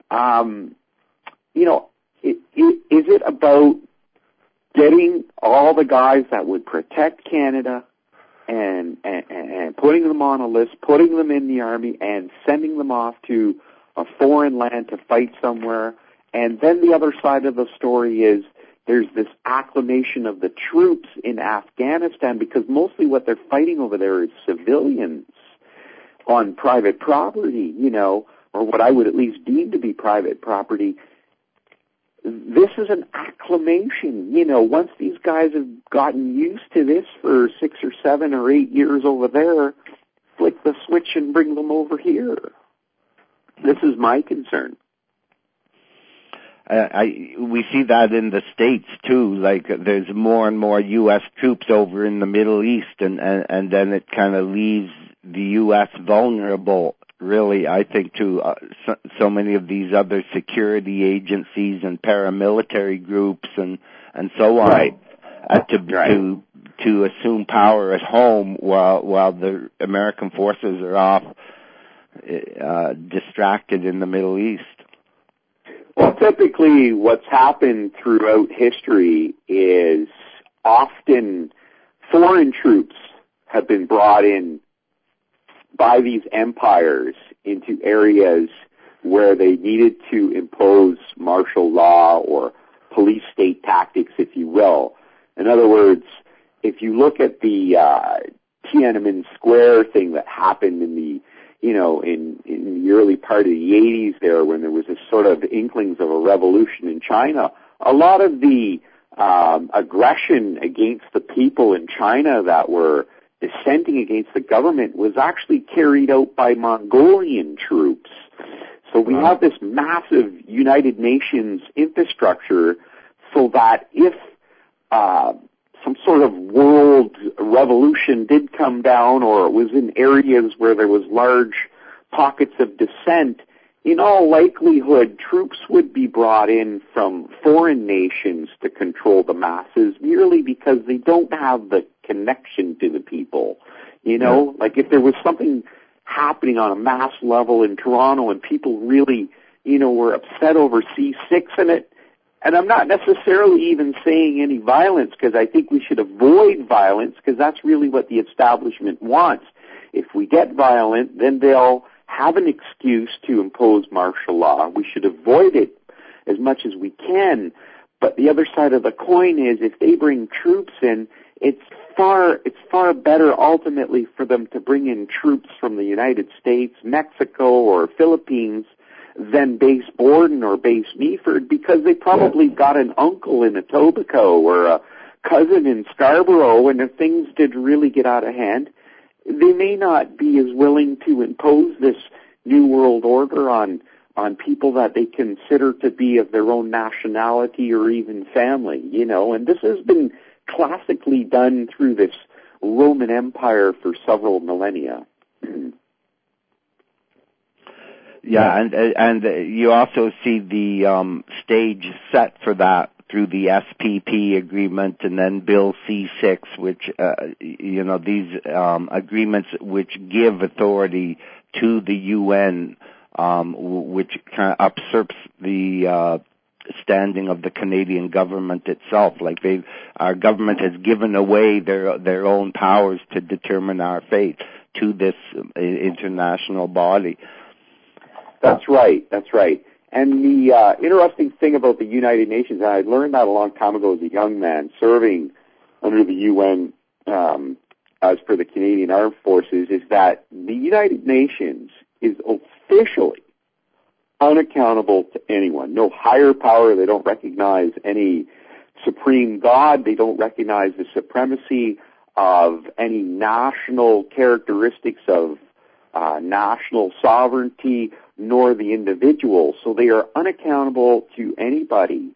is it about getting all the guys that would protect Canada and putting them on a list, putting them in the Army, and sending them off to a foreign land to fight somewhere? And then the other side of the story is there's this acclamation of the troops in Afghanistan, because mostly what they're fighting over there is civilians on private property, or what I would at least deem to be private property. This is an acclamation. Once these guys have gotten used to this for 6 or 7 or 8 years over there, flick the switch and bring them over here. This is my concern. We see that in the States too. Like, there's more and more U.S. troops over in the Middle East, and then it kind of leaves the U.S. vulnerable, really, I think, to so many of these other security agencies and paramilitary groups and so on, right. To assume power at home while the American forces are off distracted in the Middle East. Well, typically what's happened throughout history is often foreign troops have been brought in by these empires into areas where they needed to impose martial law or police state tactics, if you will. In other words, if you look at the Tiananmen Square thing that happened in the in the early part of the 80s there, when there was this sort of inklings of a revolution in China, a lot of the aggression against the people in China that were dissenting against the government was actually carried out by Mongolian troops. So we have this massive United Nations infrastructure so that if some sort of world revolution did come down, or it was in areas where there was large pockets of dissent, in all likelihood, troops would be brought in from foreign nations to control the masses, merely because they don't have the connection to the people. Like if there was something happening on a mass level in Toronto and people really, were upset over C6 in it, and I'm not necessarily even saying any violence, because I think we should avoid violence, because that's really what the establishment wants. If we get violent, then they'll have an excuse to impose martial law. We should avoid it as much as we can. But the other side of the coin is, if they bring troops in, it's far better ultimately for them to bring in troops from the United States, Mexico, or Philippines than base Borden or base Meaford, because they probably got an uncle in Etobicoke or a cousin in Scarborough, and if things did really get out of hand, they may not be as willing to impose this new world order on people that they consider to be of their own nationality or even family, and this has been classically done through this Roman Empire for several millennia. Yeah, and you also see the stage set for that through the SPP agreement, and then Bill C6, which these agreements which give authority to the UN, which kind of usurps the standing of the Canadian government itself. Like our government has given away their own powers to determine our fate to this international body. That's right. And the interesting thing about the United Nations, and I learned that a long time ago as a young man serving under the UN as per the Canadian Armed Forces, is that the United Nations is officially unaccountable to anyone. No higher power. They don't recognize any supreme God. They don't recognize the supremacy of any national characteristics of national sovereignty, nor the individual. So they are unaccountable to anybody.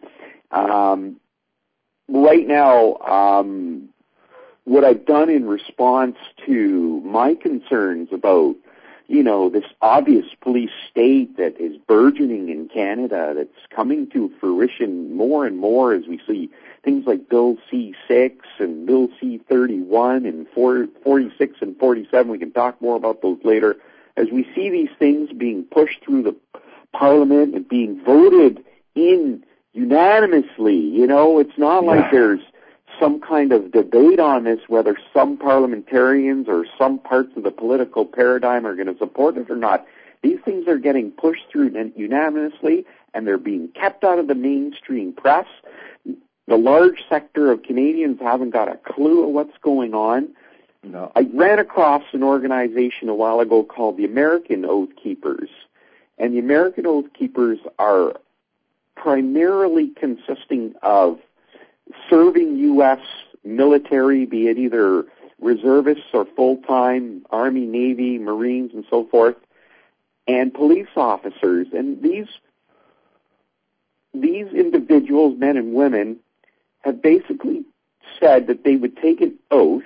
Right now, what I've done in response to my concerns about, this obvious police state that is burgeoning in Canada, that's coming to fruition more and more as we see things like Bill C-6 and Bill C-31 and 46 and 47. We can talk more about those later. As we see these things being pushed through the Parliament and being voted in unanimously, it's not like there's some kind of debate on this, whether some parliamentarians or some parts of the political paradigm are going to support it or not. These things are getting pushed through unanimously, and they're being kept out of the mainstream press. The large sector of Canadians haven't got a clue of what's going on. No. I ran across an organization a while ago called the American Oath Keepers, and the American Oath Keepers are primarily consisting of serving U.S. military, be it either reservists or full-time Army, Navy, Marines, and so forth, and police officers. And these individuals, men and women, have basically said that they would take an oath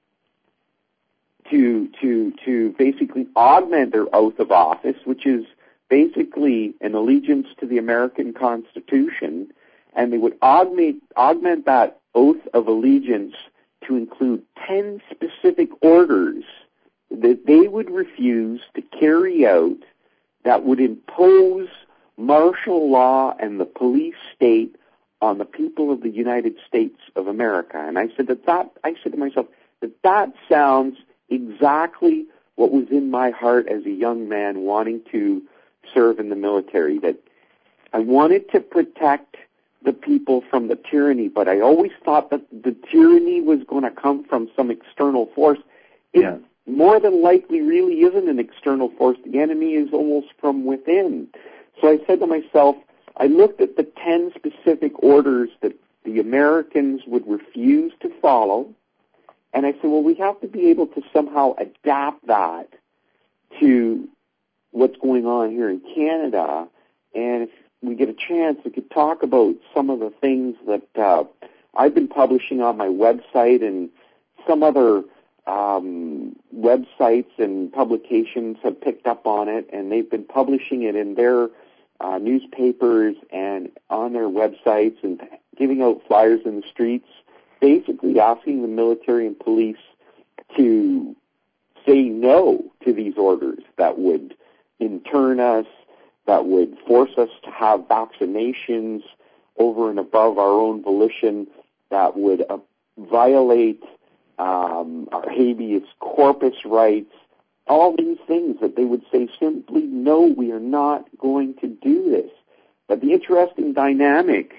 to basically augment their oath of office, which is basically an allegiance to the American Constitution, and they would augment that oath of allegiance to include 10 specific orders that they would refuse to carry out that would impose martial law and the police state on the people of the United States of America. And I said to myself that sounds exactly what was in my heart as a young man wanting to serve in the military, that I wanted to protect the people from the tyranny, but I always thought that the tyranny was going to come from some external force. It more than likely really isn't an external force. The enemy is almost from within. So I said to myself, I looked at the 10 specific orders that the Americans would refuse to follow, and I said, well, we have to be able to somehow adapt that to what's going on here in Canada, and if we get a chance, we could talk about some of the things that I've been publishing on my website, and some other websites and publications have picked up on it, and they've been publishing it in their newspapers and on their websites and giving out flyers in the streets, basically asking the military and police to say no to these orders that would intern us, that would force us to have vaccinations over and above our own volition, that would violate our habeas corpus rights, all these things that they would say simply, no, we are not going to do this. But the interesting dynamic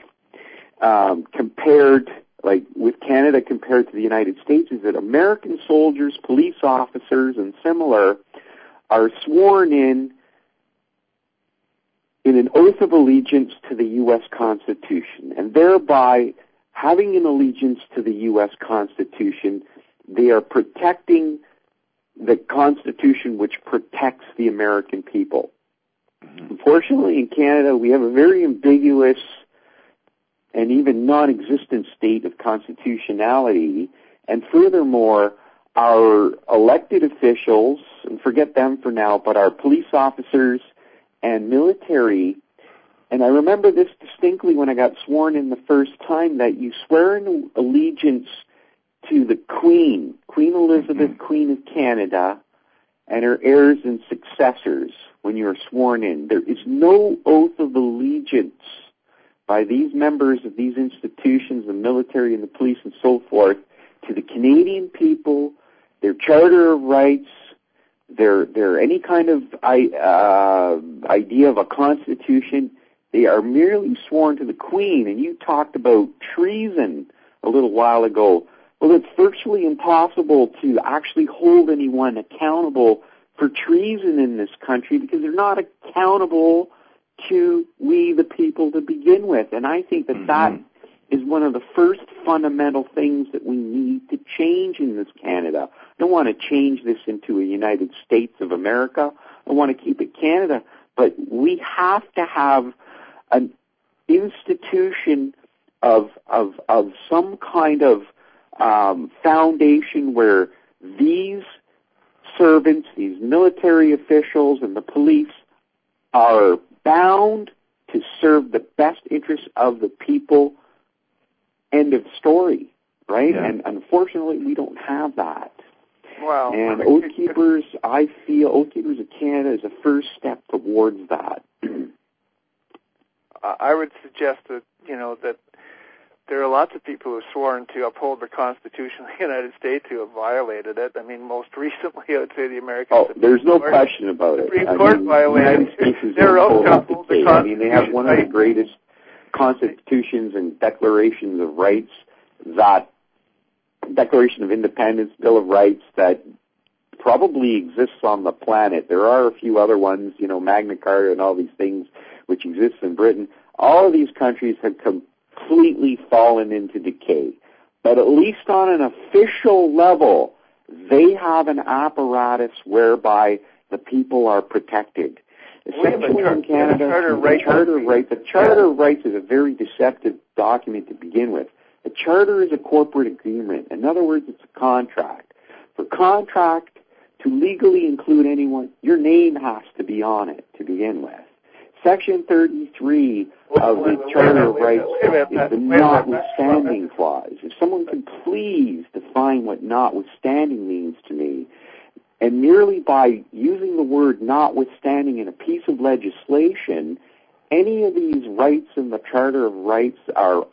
compared, like with Canada compared to the United States, is that American soldiers, police officers, and similar are sworn in an oath of allegiance to the U.S. Constitution, and thereby having an allegiance to the U.S. Constitution, they are protecting the Constitution which protects the American people. Unfortunately, in Canada, we have a very ambiguous and even non-existent state of constitutionality, and furthermore, our elected officials, and forget them for now, but our police officers and military, and I remember this distinctly when I got sworn in the first time, that you swear an allegiance to the Queen, Queen Elizabeth, Queen of Canada, and her heirs and successors when you are sworn in. There is no oath of allegiance by these members of these institutions, the military and the police and so forth, to the Canadian people, their Charter of Rights, their any kind of idea of a constitution. They are merely sworn to the Queen. And you talked about treason a little while ago. Well, it's virtually impossible to actually hold anyone accountable for treason in this country because they're not accountable to we the people to begin with. And I think that that is one of the first fundamental things that we need to change in this Canada. I don't want to change this into a United States of America. I want to keep it Canada. But we have to have an institution of some kind of foundation where these servants, these military officials and the police are bound to serve the best interests of the people. End of story, right? Yeah. And unfortunately, we don't have that. Wow. And Oath Keepers, I feel Oath Keepers of Canada is a first step towards that. I would suggest that, that there are lots of people who have sworn to uphold the Constitution of the United States who have violated it. I mean, most recently, I would say the American Supreme there's no Court, question about it. Supreme Court violated their own to uphold the Constitution. I mean, they have one of the greatest constitutions and declarations of rights, that Declaration of Independence, Bill of Rights, that probably exists on the planet. There are a few other ones, Magna Carta and all these things which exist in Britain. All of these countries have completely fallen into decay. But at least on an official level, they have an apparatus whereby the people are protected. Essentially in Canada, the Charter of Rights is a very deceptive document to begin with. A charter is a corporate agreement. In other words, it's a contract. For contract to legally include anyone, your name has to be on it to begin with. Section 33 of the Charter of Rights is the notwithstanding clause. If someone could please define what notwithstanding means to me, and merely by using the word notwithstanding in a piece of legislation, any of these rights in the Charter of Rights are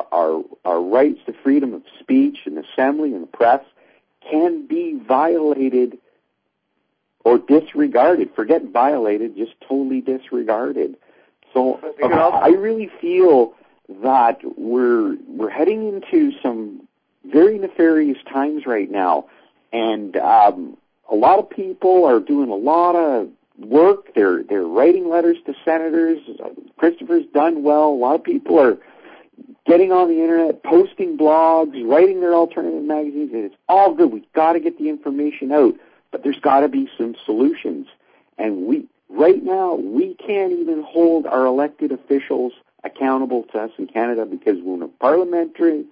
rights to freedom of speech and assembly and the press can be violated or disregarded. Forget violated, just totally disregarded. So I really feel that we're heading into some very nefarious times right now, and a lot of people are doing a lot of work. They're writing letters to senators. Christopher's done well. A lot of people are getting on the internet, posting blogs, writing their alternative magazines, and it's all good. We've got to get the information out, but there's got to be some solutions. And right now, we can't even hold our elected officials accountable to us in Canada, because when a parliamentarian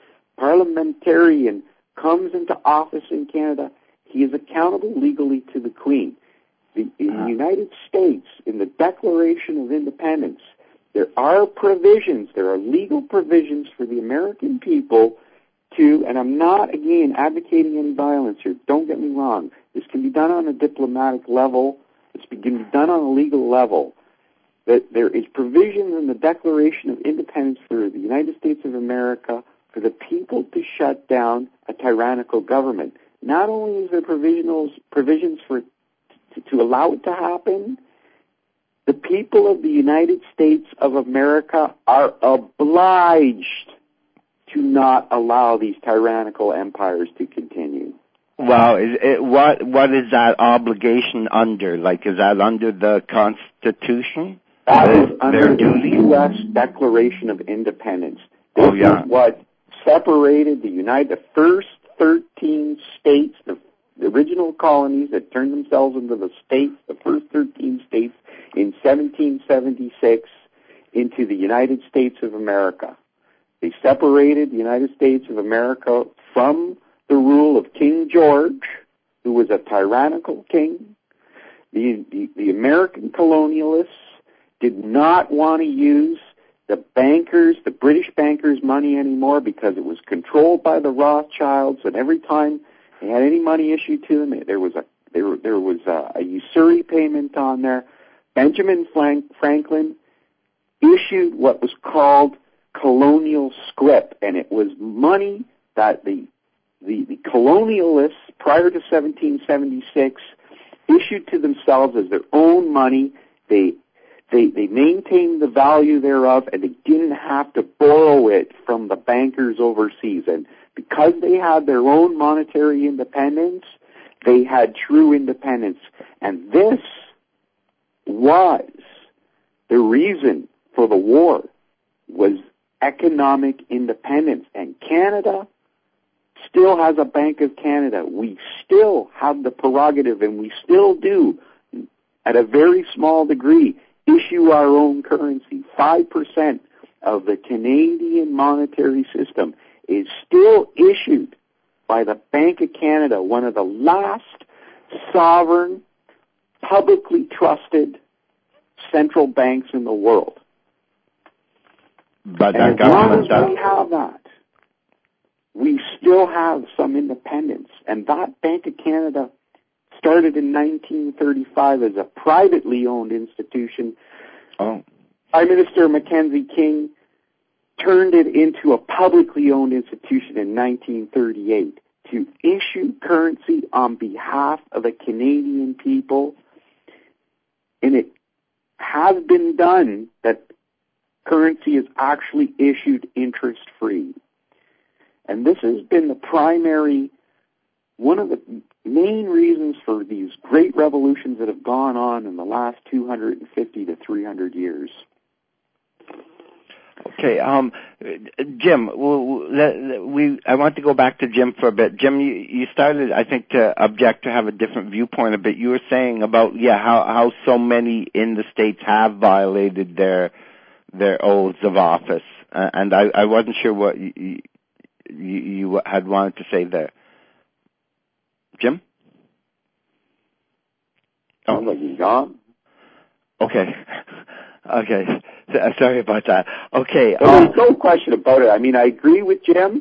comes into office in Canada, he is accountable legally to the Queen. In the United States, in the Declaration of Independence, there are legal provisions for the American people to, and I'm not, again, advocating any violence here, don't get me wrong, this can be done on a diplomatic level, this can be done on a legal level, that there is provision in the Declaration of Independence for the United States of America for the people to shut down a tyrannical government. Not only is there provisions for to allow it to happen, the people of the United States of America are obliged to not allow these tyrannical empires to continue. Wow, what is that obligation under? Like, is that under the Constitution? That is under the U.S. Declaration of Independence. This is what separated the first 13 states, the original colonies that turned themselves into the states, the first 13 states in 1776 into the United States of America. They separated the United States of America from the rule of King George, who was a tyrannical king. The American colonialists did not want to use the British bankers' money anymore, because it was controlled by the Rothschilds, and every time they had any money issued to them, there was a usury payment on there. Benjamin Franklin issued what was called colonial scrip, and it was money that the colonialists prior to 1776 issued to themselves as their own money. They maintained the value thereof, and they didn't have to borrow it from the bankers overseas. And because they had their own monetary independence, they had true independence. And this was the reason for the war, was economic independence. And Canada still has a Bank of Canada. We still have the prerogative, and we still do, at a very small degree, issue our own currency. 5% of the Canadian monetary system is still issued by the Bank of Canada, one of the last sovereign, publicly trusted central banks in the world. But and as long as we have that, we still have some independence. And that Bank of Canada started in 1935 as a privately owned institution. Oh. Prime Minister Mackenzie King turned it into a publicly owned institution in 1938 to issue currency on behalf of the Canadian people. And it has been done that currency is actually issued interest-free. And this has been the primary, one of the main reasons for these great revolutions that have gone on in the last 250 to 300 years. Okay, Jim, I want to go back to Jim for a bit. Jim, you started, I think, to object to have a different viewpoint a bit. You were saying about, how so many in the States have violated their oaths of office. And I wasn't sure what you had wanted to say there. Jim? Sounds like he's gone. Okay. Okay. Sorry about that. Okay. Well, there's no question about it. I mean, I agree with Jim,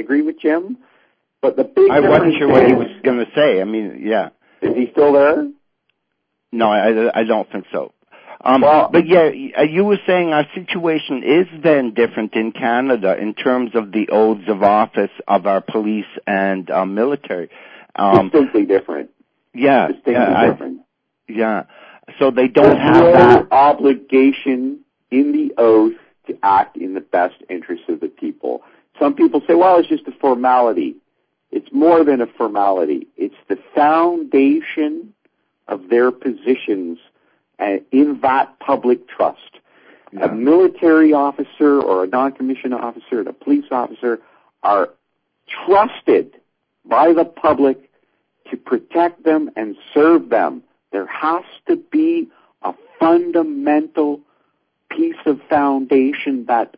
but the big I wasn't sure what he was going to say. I mean, yeah. Is he still there? No, I don't think so. But yeah, you were saying our situation is then different in Canada in terms of the oaths of office of our police and military. Distinctly different. Yeah. Distinctly different. Yeah. So they don't have no that obligation in the oath to act in the best interest of the people. Some people say, well, it's just a formality. It's more than a formality. It's the foundation of their positions in that public trust. Yeah. A military officer or a non-commissioned officer and a police officer are trusted by the public to protect them and serve them. There has to be a fundamental piece of foundation that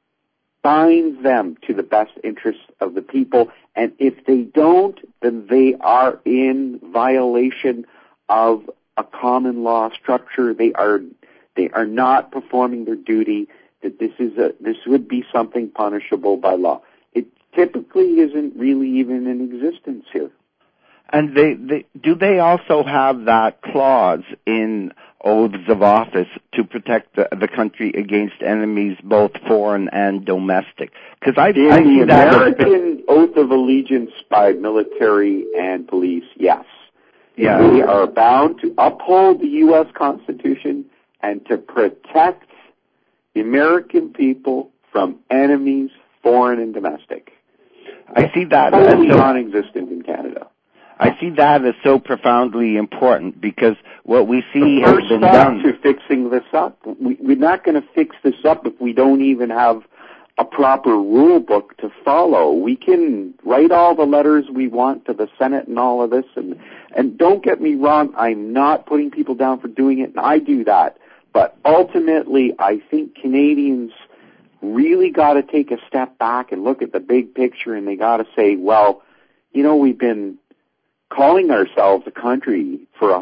binds them to the best interests of the people. And if they don't, then they are in violation of a common law structure. They are not performing their duty. That this would be something punishable by law. It typically isn't really even in existence here. And do they also have that clause in oaths of office to protect the country against enemies, both foreign and domestic? Because I see the that American oath of allegiance by military and police, yes. Yeah. We are bound to uphold the U.S. Constitution and to protect the American people from enemies, foreign and domestic. I see that as non-existent in Canada. I see that as so profoundly important because what we see has been done. To fixing this up. We're not going to fix this up if we don't even have a proper rule book to follow. We can write all the letters we want to the Senate and all of this, and don't get me wrong, I'm not putting people down for doing it, and I do that. But ultimately, I think Canadians really got to take a step back and look at the big picture, and they got to say, well, we've been calling ourselves a country for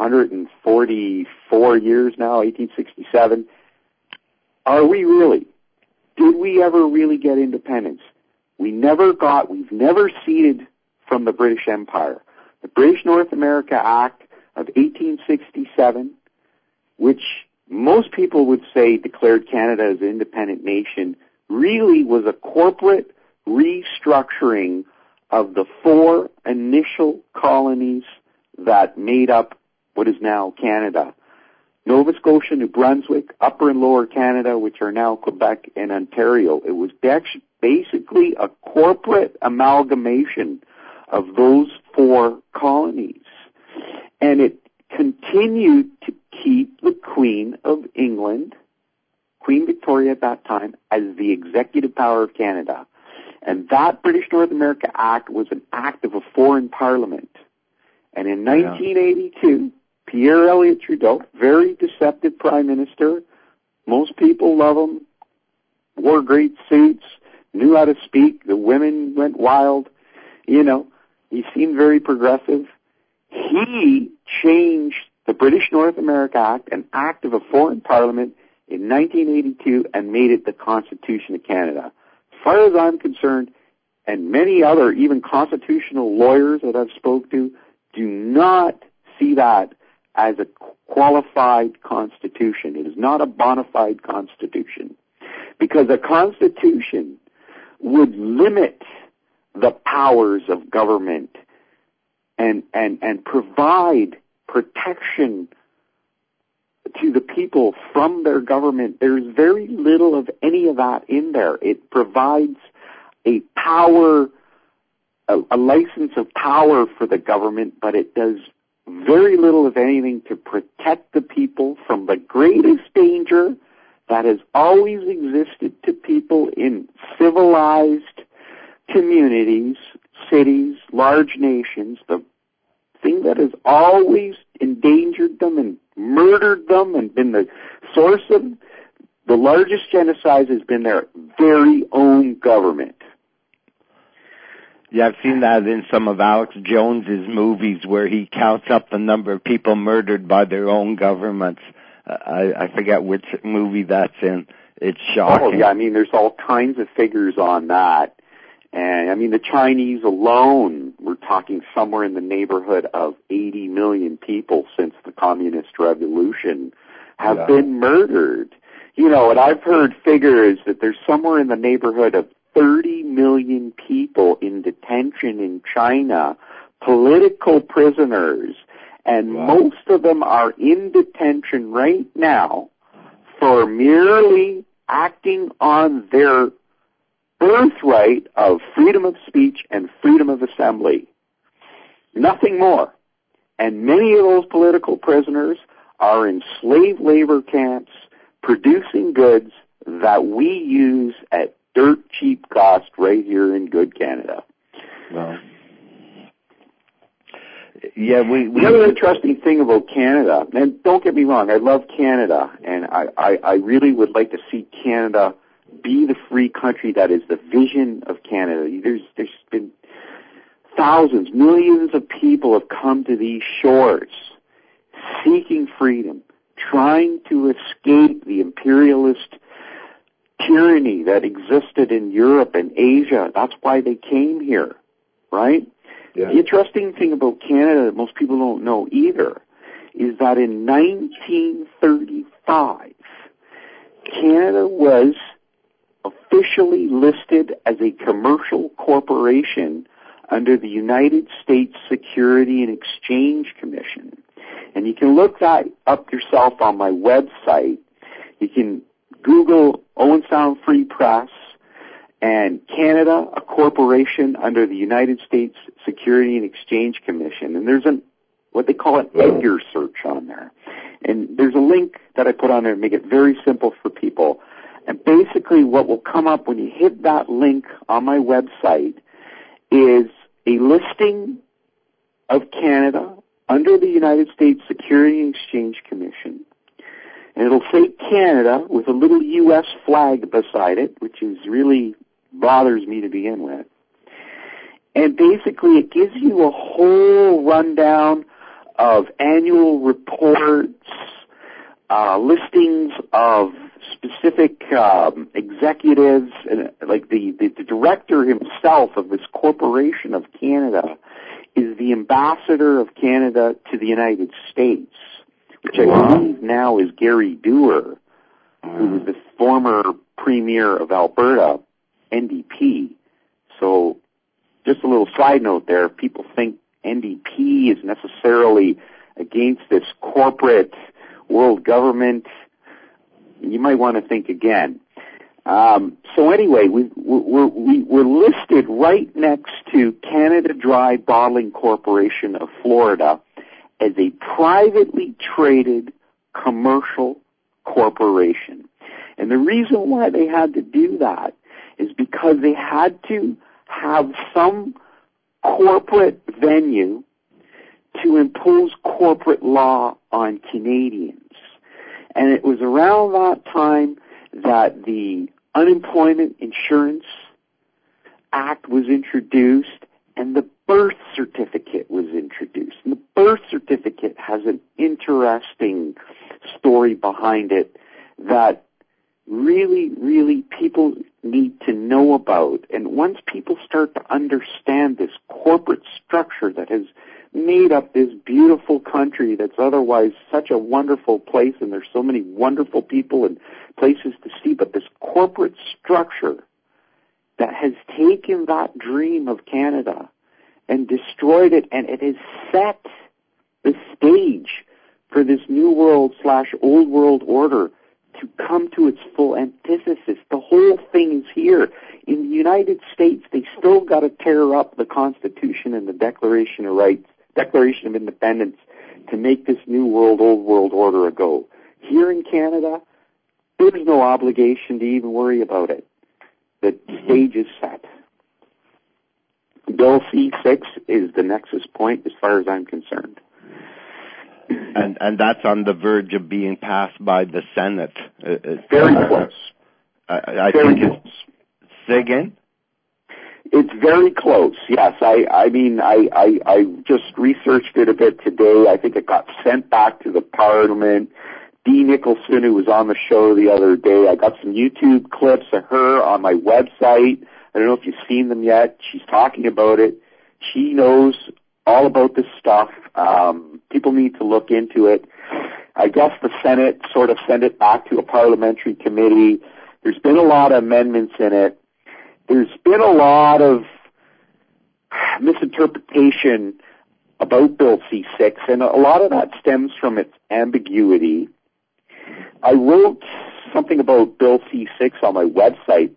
144 years now, 1867. Are we really? Did we ever really get independence? We've never ceded from the British Empire. The British North America Act of 1867, which most people would say declared Canada as an independent nation, really was a corporate restructuring of the four initial colonies that made up what is now Canada. Nova Scotia, New Brunswick, Upper and Lower Canada, which are now Quebec and Ontario. It was basically a corporate amalgamation of those 4 colonies. And it continued to keep the Queen of England, Queen Victoria at that time, as the executive power of Canada. And that British North America Act was an act of a foreign parliament. And in 1982, Pierre Elliott Trudeau, very deceptive prime minister, most people love him, wore great suits, knew how to speak, the women went wild, you know, he seemed very progressive. He changed the British North America Act, an act of a foreign parliament, in 1982 and made it the Constitution of Canada. As far as I'm concerned, and many other, even constitutional lawyers that I've spoke to, do not see that as a qualified constitution. It is not a bona fide constitution. Because a constitution would limit the powers of government and provide protection to the people from their government. There's very little of any of that in there. It provides a power, a license of power for the government, but it does very little of anything to protect the people from the greatest danger that has always existed to people in civilized communities, cities, large nations. The thing that has always endangered them and murdered them and been the source of the largest genocides has been their very own government. Yeah, I've seen that in some of Alex Jones's movies where he counts up the number of people murdered by their own governments. I forget which movie that's in. It's shocking. Oh, yeah, I mean, there's all kinds of figures on that. And, I mean, the Chinese alone, we're talking somewhere in the neighborhood of 80 million people since the Communist Revolution have been murdered. You know, and I've heard figures that there's somewhere in the neighborhood of 30 million people in detention in China, political prisoners, and most of them are in detention right now for merely acting on their birthright of freedom of speech and freedom of assembly. Nothing more. And many of those political prisoners are in slave labor camps producing goods that we use at dirt cheap cost right here in good Canada. Well, yeah, the other interesting thing about Canada, and don't get me wrong, I love Canada, and I really would like to see Canada be the free country that is the vision of Canada. There's been thousands, millions of people have come to these shores seeking freedom, trying to escape the imperialist tyranny that existed in Europe and Asia. That's why they came here, right? Yeah. The interesting thing about Canada that most people don't know either is that in 1935, Canada was officially listed as a commercial corporation under the United States Security and Exchange Commission. And you can look that up yourself on my website. You can Google Owen Sound Free Press and Canada, a corporation under the United States Security and Exchange Commission. And there's what they call an EDGAR search on there. And there's a link that I put on there to make it very simple for people. And basically what will come up when you hit that link on my website is a listing of Canada under the United States Security and Exchange Commission. And it'll say Canada with a little U.S. flag beside it, which is really bothers me to begin with. And basically it gives you a whole rundown of annual reports, listings of specific executives, like the director himself of this corporation of Canada is the ambassador of Canada to the United States, which I believe now is Gary Doer, who was the former premier of Alberta, NDP. So just a little side note there, people think NDP is necessarily a against this corporate world government, you might want to think again. So anyway, we're listed right next to Canada Dry Bottling Corporation of Florida as a privately traded commercial corporation. And the reason why they had to do that is because they had to have some corporate venue to impose corporate law on Canadians. And it was around that time that the Unemployment Insurance Act was introduced and the birth certificate was introduced. And the birth certificate has an interesting story behind it that really, really people need to know about. And once people start to understand this corporate structure that has made up this beautiful country that's otherwise such a wonderful place, and there's so many wonderful people and places to see, but this corporate structure that has taken that dream of Canada and destroyed it, and it has set the stage for this new world / old world order to come to its full antithesis. The whole thing is here. In the United States, they still got to tear up the Constitution and the Declaration of Independence to make this new world, old world order a go. Here in Canada, there's no obligation to even worry about it. The stage is set. Bill C-6 is the nexus point as far as I'm concerned. And that's on the verge of being passed by the Senate. Very close. I very think close. Say again? It's very close, yes. I just researched it a bit today. I think it got sent back to the Parliament. Dee Nicholson, who was on the show the other day, I got some YouTube clips of her on my website. I don't know if you've seen them yet. She's talking about it. She knows all about this stuff. People need to look into it. I guess the Senate sort of sent it back to a parliamentary committee. There's been a lot of amendments in it. There's been a lot of misinterpretation about Bill C-6, and a lot of that stems from its ambiguity. I wrote something about Bill C-6 on my website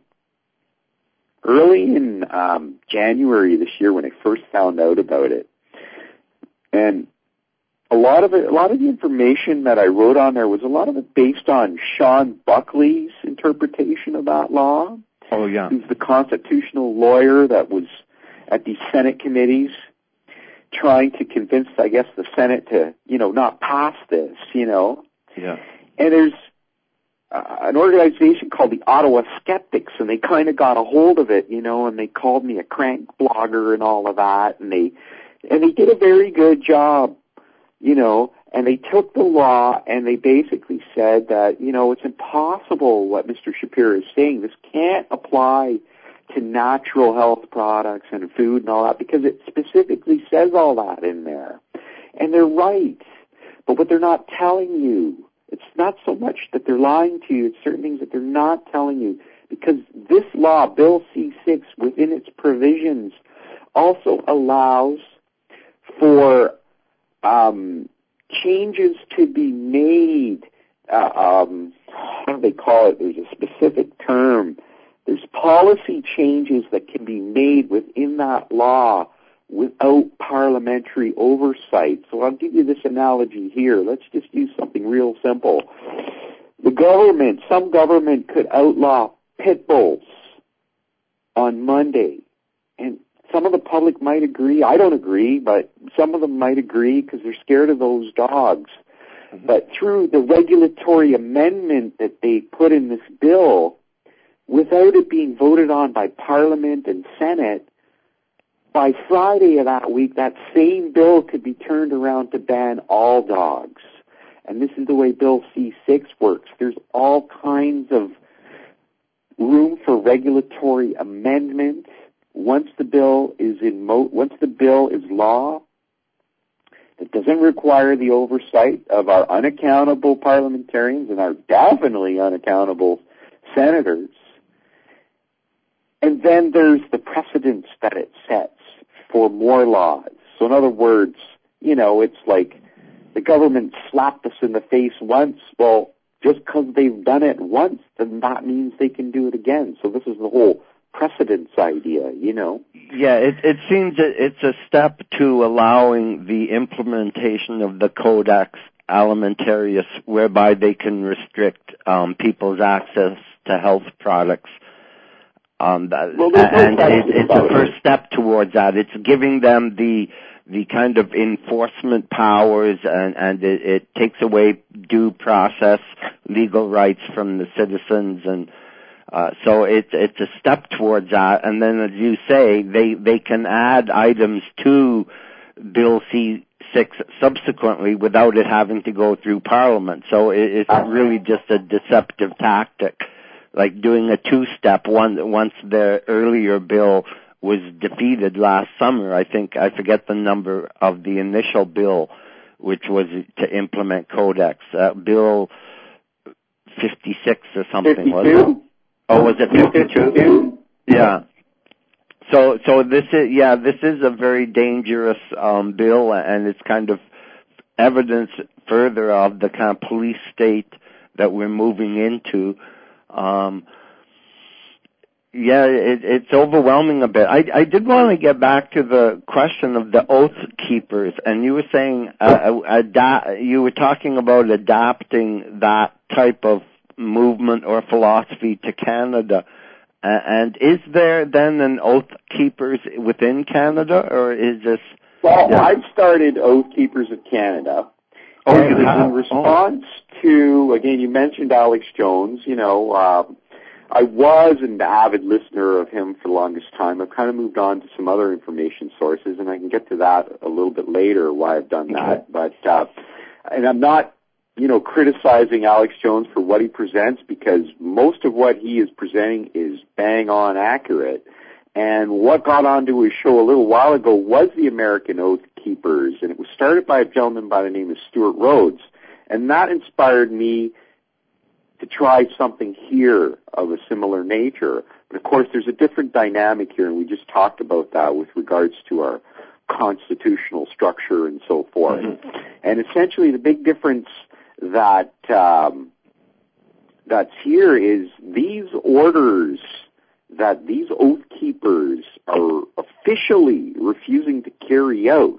early in January this year when I first found out about it. And a lot of the information that I wrote on there was a lot of it based on Sean Buckley's interpretation of that law. Oh, yeah. Who's the constitutional lawyer that was at these Senate committees trying to convince, I guess, the Senate to, not pass this, Yeah. And there's an organization called the Ottawa Skeptics, and they kind of got a hold of it, and they called me a crank blogger and all of that, and they did a very good job, and they took the law and they basically said that, it's impossible what Mr. Shapiro is saying. This can't apply to natural health products and food and all that because it specifically says all that in there. And they're right. But what they're not telling you, it's not so much that they're lying to you, it's certain things that they're not telling you. Because this law, Bill C-6, within its provisions, also allows for changes to be made. How do they call it? There's a specific term. There's policy changes that can be made within that law without parliamentary oversight. So I'll give you this analogy here. Let's just use something real simple. Some government could outlaw pit bulls on Monday, and some of the public might agree. I don't agree, but some of them might agree because they're scared of those dogs. Mm-hmm. But through the regulatory amendment that they put in this bill, without it being voted on by Parliament and Senate, by Friday of that week, that same bill could be turned around to ban all dogs. And this is the way Bill C-6 works. There's all kinds of room for regulatory amendment. Once the bill is law, it doesn't require the oversight of our unaccountable parliamentarians and our definitely unaccountable senators. And then there's the precedents that it sets for more laws. So in other words, it's like the government slapped us in the face once. Well, just because they've done it once, then that means they can do it again. So this is the whole precedence idea, you know? Yeah, it seems that it's a step to allowing the implementation of the Codex Alimentarius, whereby they can restrict people's access to health products. It's a first step towards that. It's giving them the kind of enforcement powers, and it takes away due process, legal rights from the citizens, and so it's a step towards that. And then, as you say, they can add items to Bill C-6 subsequently without it having to go through Parliament. So it's really just a deceptive tactic, like doing a two-step. Once the earlier bill was defeated last summer, I forget the number of the initial bill, which was to implement Codex, Bill 56 or something, 52? was it? Oh, was it 52? Yeah. So this is a very dangerous bill, and it's kind of evidence further of the kind of police state that we're moving into. It's overwhelming a bit. I did want to get back to the question of the Oath Keepers, and you were saying you were talking about adapting that type of movement or philosophy to Canada. And is there then an Oath Keepers within Canada, or is this... Well, I've started Oath Keepers of Canada. Oh, you have? In response to, again, you mentioned Alex Jones, you know, I was an avid listener of him for the longest time. I've kind of moved on to some other information sources, and I can get to that a little bit later, why I've done that. But, and I'm not, you know, criticizing Alex Jones for what he presents, because most of what he is presenting is bang on accurate. And what got onto his show a little while ago was the American Oath Keepers, and it was started by a gentleman by the name of Stuart Rhodes. And that inspired me to try something here of a similar nature. But of course, there's a different dynamic here, and we just talked about that with regards to our constitutional structure and so forth. Mm-hmm. And essentially, the big difference that that's here is these orders that these Oath Keepers are officially refusing to carry out,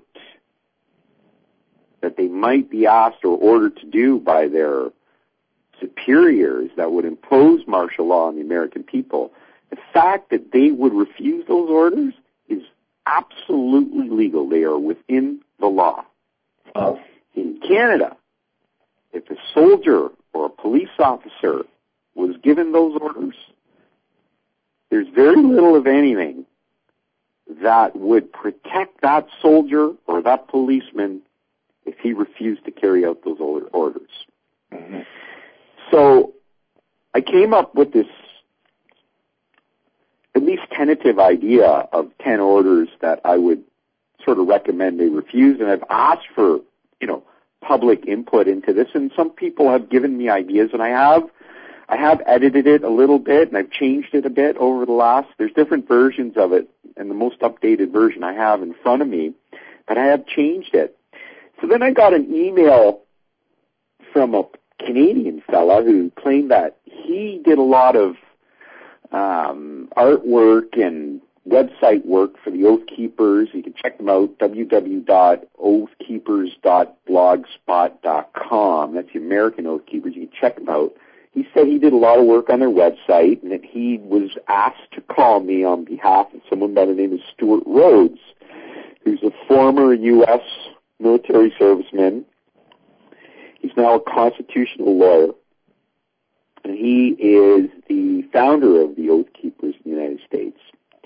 that they might be asked or ordered to do by their superiors that would impose martial law on the American people. The fact that they would refuse those orders is absolutely legal. They are within the law. In Canada, if a soldier or a police officer was given those orders, there's very little of anything that would protect that soldier or that policeman if he refused to carry out those orders. Mm-hmm. So I came up with this at least tentative idea of 10 orders that I would sort of recommend they refuse, and I've asked for, you know, public input into this, and some people have given me ideas, and I have edited it a little bit, and I've changed it a bit over the last, there's different versions of it, and the most updated version I have in front of me, but I have changed it. So then I got an email from a Canadian fella who claimed that he did a lot of artwork and website work for the Oath Keepers. You can check them out, www.oathkeepers.blogspot.com. That's the American Oath Keepers. You can check them out. He said he did a lot of work on their website, and that he was asked to call me on behalf of someone by the name of Stuart Rhodes, who's a former U.S. military serviceman. He's now a constitutional lawyer, and he is the founder of the Oath Keepers in the United States.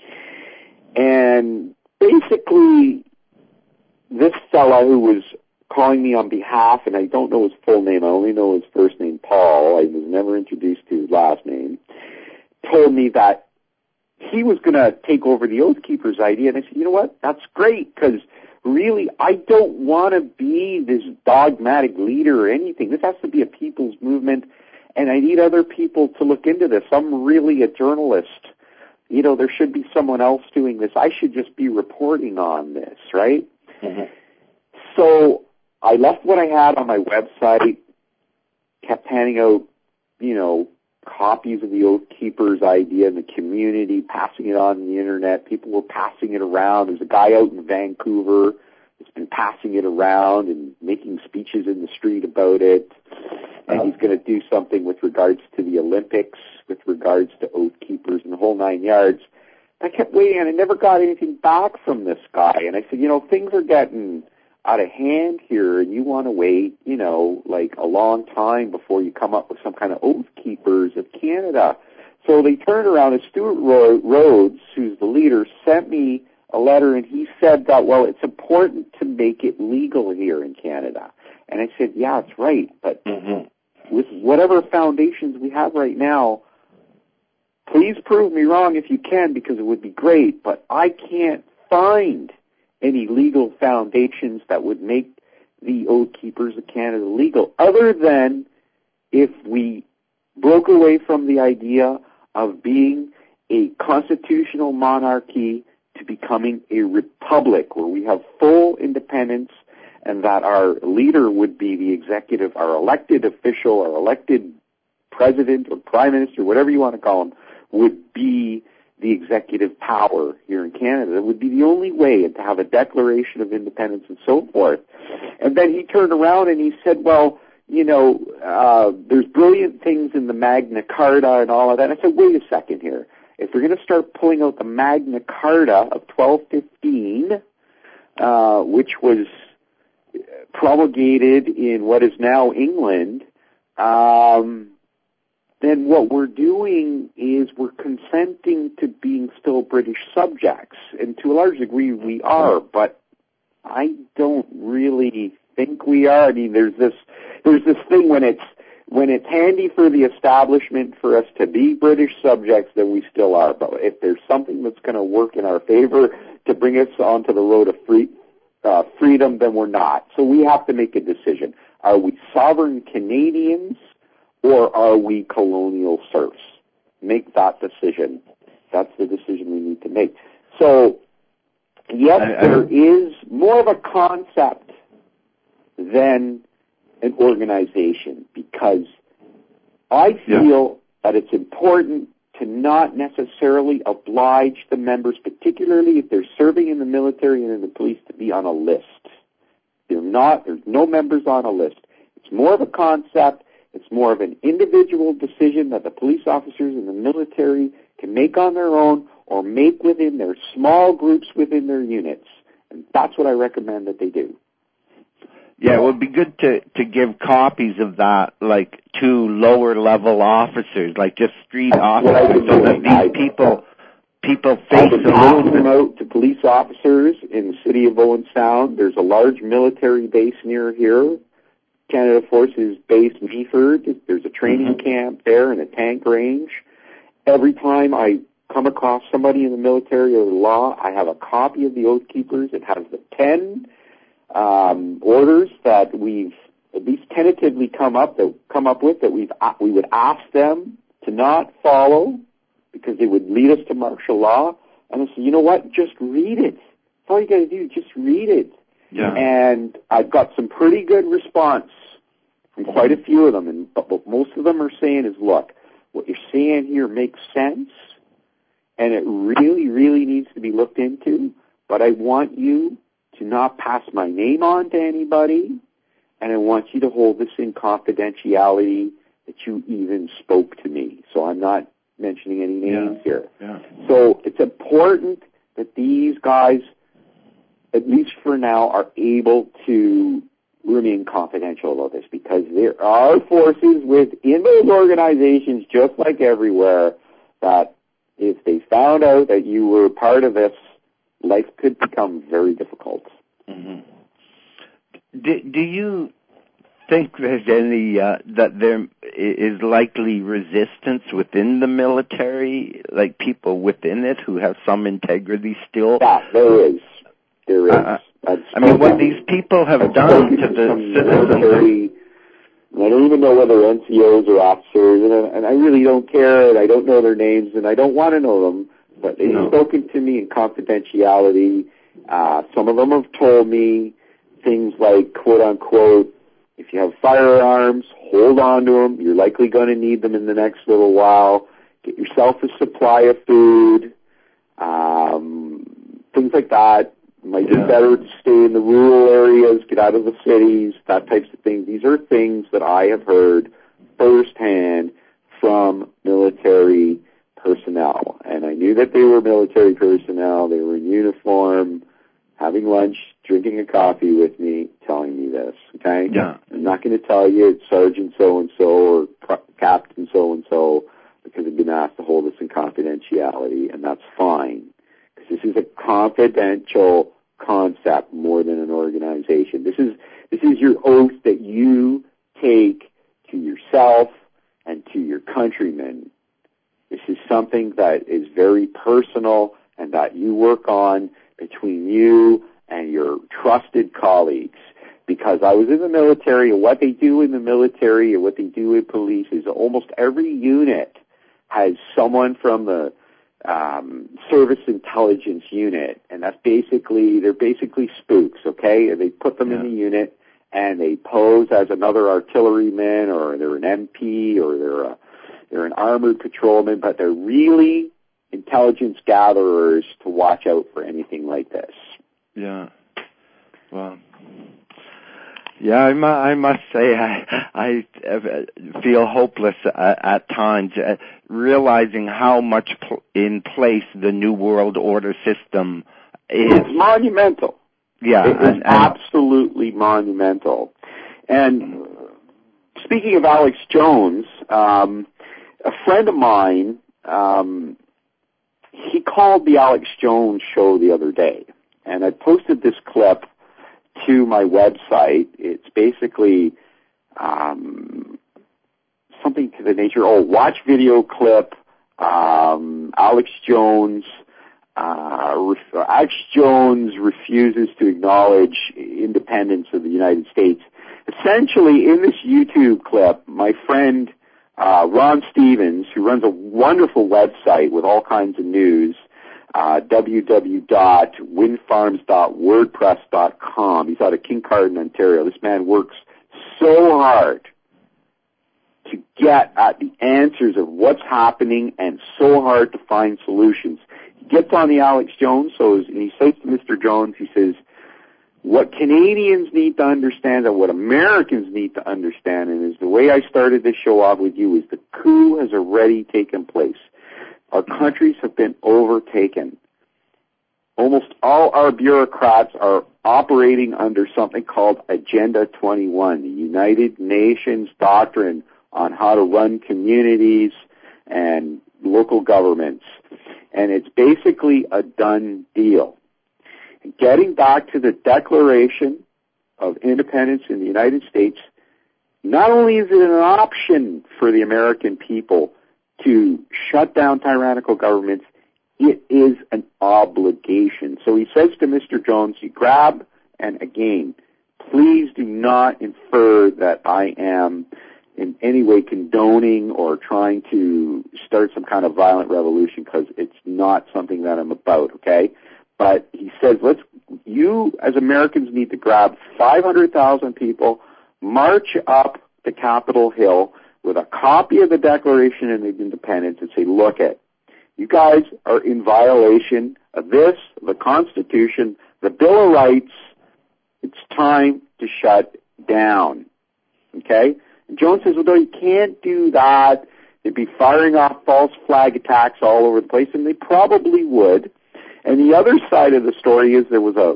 And basically, this fella who was calling me on behalf, and I don't know his full name, I only know his first name, Paul, I was never introduced to his last name, told me that he was going to take over the Oath Keepers idea, and I said, you know what, that's great, because really, I don't want to be this dogmatic leader or anything. This has to be a people's movement, and I need other people to look into this. I'm really a journalist. You know, there should be someone else doing this. I should just be reporting on this, right? Mm-hmm. So I left what I had on my website, kept handing out, copies of the Oath Keepers idea in the community, passing it on the internet. People were passing it around. There's a guy out in Vancouver that's been passing it around and making speeches in the street about it. And he's going to do something with regards to the Olympics, with regards to Oath Keepers and the whole 9 yards. I kept waiting, and I never got anything back from this guy. And I said, things are getting out of hand here, and you want to wait, a long time before you come up with some kind of Oath Keepers of Canada. So they turned around, and Stuart Rhodes, who's the leader, sent me a letter, and he said that, it's important to make it legal here in Canada. And I said, yeah, that's right, but with whatever foundations we have right now, please prove me wrong if you can, because it would be great, but I can't find any legal foundations that would make the Oath Keepers of Canada legal, other than if we broke away from the idea of being a constitutional monarchy to becoming a republic where we have full independence, and that our leader would be the executive, our elected official, our elected president or prime minister, whatever you want to call him, would be the executive power here in Canada. It would be the only way to have a declaration of independence and so forth. And then he turned around and he said, there's brilliant things in the Magna Carta and all of that. And I said, wait a second here. If we're going to start pulling out the Magna Carta of 1215, which was promulgated in what is now England, then what we're doing is we're consenting to being still British subjects. And to a large degree we are, but I don't really think we are. I mean, there's this thing when it's handy for the establishment for us to be British subjects, then we still are. But if there's something that's going to work in our favor to bring us onto the road of freedom, then we're not. So we have to make a decision. Are we sovereign Canadians, or are we colonial serfs? Make that decision. That's the decision we need to make. So, yes, there is more of a concept than an organization, because I feel that it's important to not necessarily oblige the members, particularly if they're serving in the military and in the police, to be on a list. There's no members on a list. It's more of a concept. It's more of an individual decision that the police officers in the military can make on their own or make within their small groups within their units. And that's what I recommend that they do. Yeah, it would be good to give copies of that, to lower level officers, just street officers, so that these people face a little bit. Them out to police officers in the city of Owen Sound. There's a large military base near here. Canada Forces Base Meaford. There's a training camp there and a tank range. Every time I come across somebody in the military or the law, I have a copy of the Oath Keepers. It has the 10 orders that we've at least tentatively come up with that we would ask them to not follow because they would lead us to martial law. And I said, you know what? Just read it. That's all you got to do. Just read it. Yeah. And I've got some pretty good response from quite a few of them. But what most of them are saying is, look, what you're saying here makes sense, and it really, really needs to be looked into, but I want you to not pass my name on to anybody, and I want you to hold this in confidentiality that you even spoke to me. So I'm not mentioning any names here. Yeah. So it's important that these guys, at least for now, are able to remain confidential about this, because there are forces within those organizations, just like everywhere, that if they found out that you were part of this, life could become very difficult. Mm-hmm. Do you think there's any, that there is likely resistance within the military, like people within it who have some integrity still? Yeah, there is. There is. What these people have done to the citizens. I don't even know whether NCOs or officers, and I really don't care, and I don't know their names, and I don't want to know them, but they've spoken to me in confidentiality. Some of them have told me things like, quote unquote, if you have firearms, hold on to them. You're likely going to need them in the next little while. Get yourself a supply of food. Things like that. Might be better to stay in the rural areas, get out of the cities, that types of thing. These are things that I have heard firsthand from military personnel. And I knew that they were military personnel. They were in uniform, having lunch, drinking a coffee with me, telling me this, okay? Yeah. I'm not going to tell you it's Sergeant so-and-so or Captain so-and-so because I've been asked to hold this in confidentiality, and that's fine. Because this is a confidential concept more than an organization. This is your oath that you take to yourself and to your countrymen. This is something that is very personal and that you work on between you and your trusted colleagues. Because I was in the military, and what they do in the military and what they do in police is almost every unit has someone from the service intelligence unit, and they're basically spooks, okay? And they put them in the unit, and they pose as another artilleryman, or they're an MP, or they're an armored patrolman, but they're really intelligence gatherers to watch out for anything like this. Yeah. Well. Yeah, I must say I feel hopeless at times, realizing how much in place the New World Order system is. It's monumental. Yeah. It's absolutely monumental. And speaking of Alex Jones, a friend of mine, he called the Alex Jones show the other day, and I posted this clip to my website. It's basically something to the nature, watch video clip, Alex Jones refuses to acknowledge independence of the United States. Essentially, in this YouTube clip, my friend Ron Stevens, who runs a wonderful website with all kinds of news, www.windfarms.wordpress.com. He's out of Kincardine, Ontario. This man works so hard to get at the answers of what's happening and so hard to find solutions. He gets on the Alex Jones shows, and he says to Mr. Jones, he says, what Canadians need to understand and what Americans need to understand, and is the way I started this show off with you, is the coup has already taken place. Our countries have been overtaken. Almost all our bureaucrats are operating under something called Agenda 21, the United Nations doctrine on how to run communities and local governments. And it's basically a done deal. Getting back to the Declaration of Independence in the United States, not only is it an option for the American people to shut down tyrannical governments, it is an obligation. So he says to Mr. Jones, you grab, and again, please do not infer that I am in any way condoning or trying to start some kind of violent revolution, because it's not something that I'm about, okay? But he says, you as Americans need to grab 500,000 people, march up to Capitol Hill with a copy of the Declaration of Independence and say, look you guys are in violation of this, the Constitution, the Bill of Rights. It's time to shut down. Okay? And Jones says, well, no, you can't do that. They'd be firing off false flag attacks all over the place, and they probably would. And the other side of the story is there was a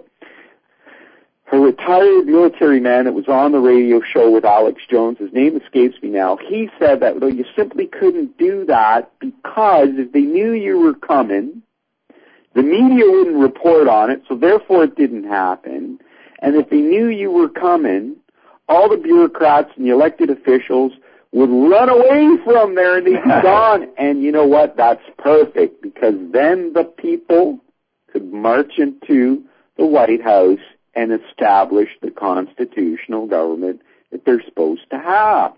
retired military man that was on the radio show with Alex Jones. His name escapes me now. He said that you simply couldn't do that because if they knew you were coming, the media wouldn't report on it, so therefore it didn't happen. And if they knew you were coming, all the bureaucrats and the elected officials would run away from there and they'd be gone. And you know what? That's perfect, because then the people could march into the White House and establish the constitutional government that they're supposed to have.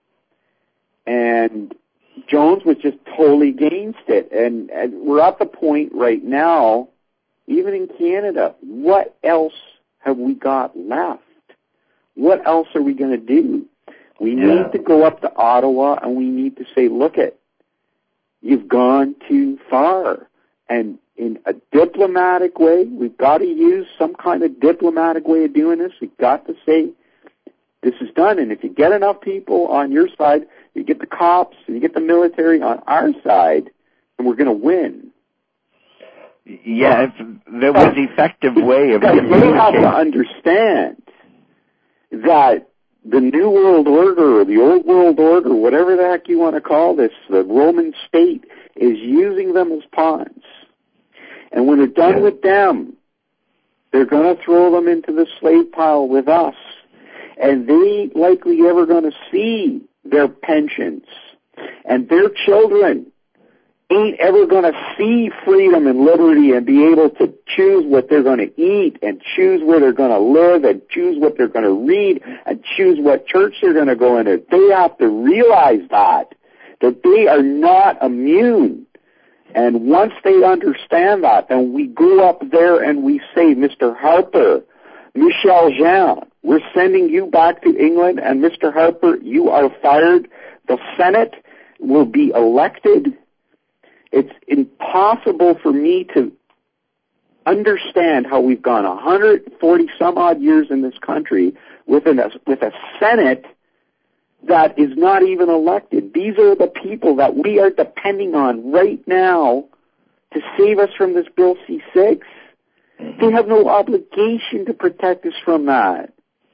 And Jones was just totally against it. And we're at the point right now, even in Canada, what else have we got left? What else are we going to do? We need to go up to Ottawa and we need to say, look it, you've gone too far. And in a diplomatic way, we've got to use some kind of diplomatic way of doing this. We've got to say, this is done. And if you get enough people on your side, you get the cops and you get the military on our side, and we're going to win. Yeah, if there was an effective way of communicating. They have to understand that the New World Order or the Old World Order, whatever the heck you want to call this, the Roman state, is using them as pawns. And when they're done with them, they're going to throw them into the slave pile with us. And they ain't likely ever going to see their pensions. And their children ain't ever going to see freedom and liberty and be able to choose what they're going to eat and choose where they're going to live and choose what they're going to read and choose what church they're going to go into. They have to realize that they are not immune. And once they understand that, then we go up there and we say, Mr. Harper, Michel Jean, we're sending you back to England, and Mr. Harper, you are fired. The Senate will be elected. It's impossible for me to understand how we've gone 140 some odd years in this country with a Senate that is not even elected. These are the people that we are depending on right now to save us from this Bill C-6. They have no obligation to protect us from that.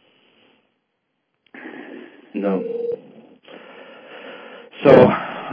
No. So,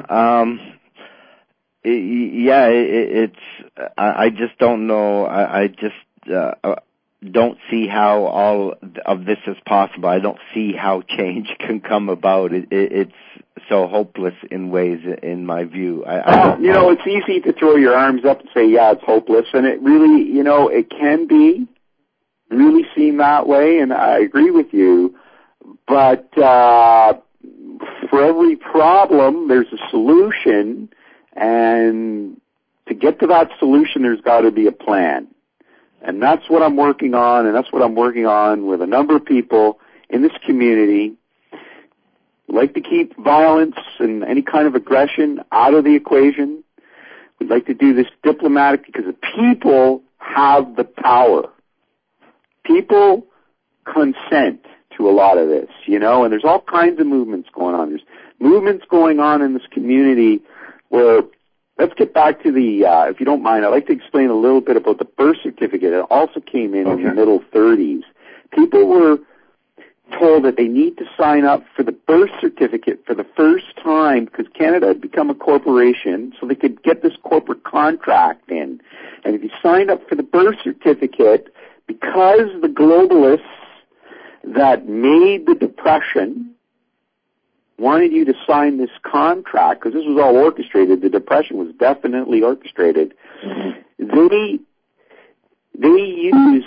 it's, I just don't know, I just don't see how all of this is possible. I don't see how change can come about. It's so hopeless in ways, in my view. It's easy to throw your arms up and say, yeah, it's hopeless, and it really, it can be really seem that way, and I agree with you, but for every problem, there's a solution, and to get to that solution, there's got to be a plan. And that's what I'm working on, and that's what I'm working on with a number of people in this community. We'd like to keep violence and any kind of aggression out of the equation. We'd like to do this diplomatically because the people have the power. People consent to a lot of this, and there's all kinds of movements going on. There's movements going on in this community where, let's get back to if you don't mind, I'd like to explain a little bit about the birth certificate. It also came in the middle 30s. People were told that they need to sign up for the birth certificate for the first time because Canada had become a corporation, so they could get this corporate contract in. And if you signed up for the birth certificate, because the globalists that made the Depression wanted you to sign this contract, because this was all orchestrated, the Depression was definitely orchestrated, they used,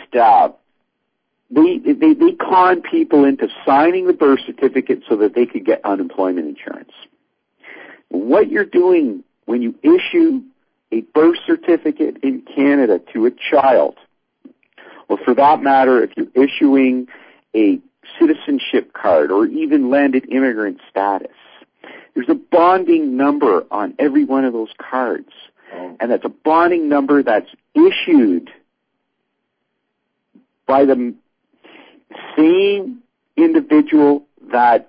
they conned people into signing the birth certificate so that they could get unemployment insurance. What you're doing when you issue a birth certificate in Canada to a child, or for that matter, if you're issuing a citizenship card or even landed immigrant status, there's a bonding number on every one of those cards. And that's a bonding number that's issued by the same individual that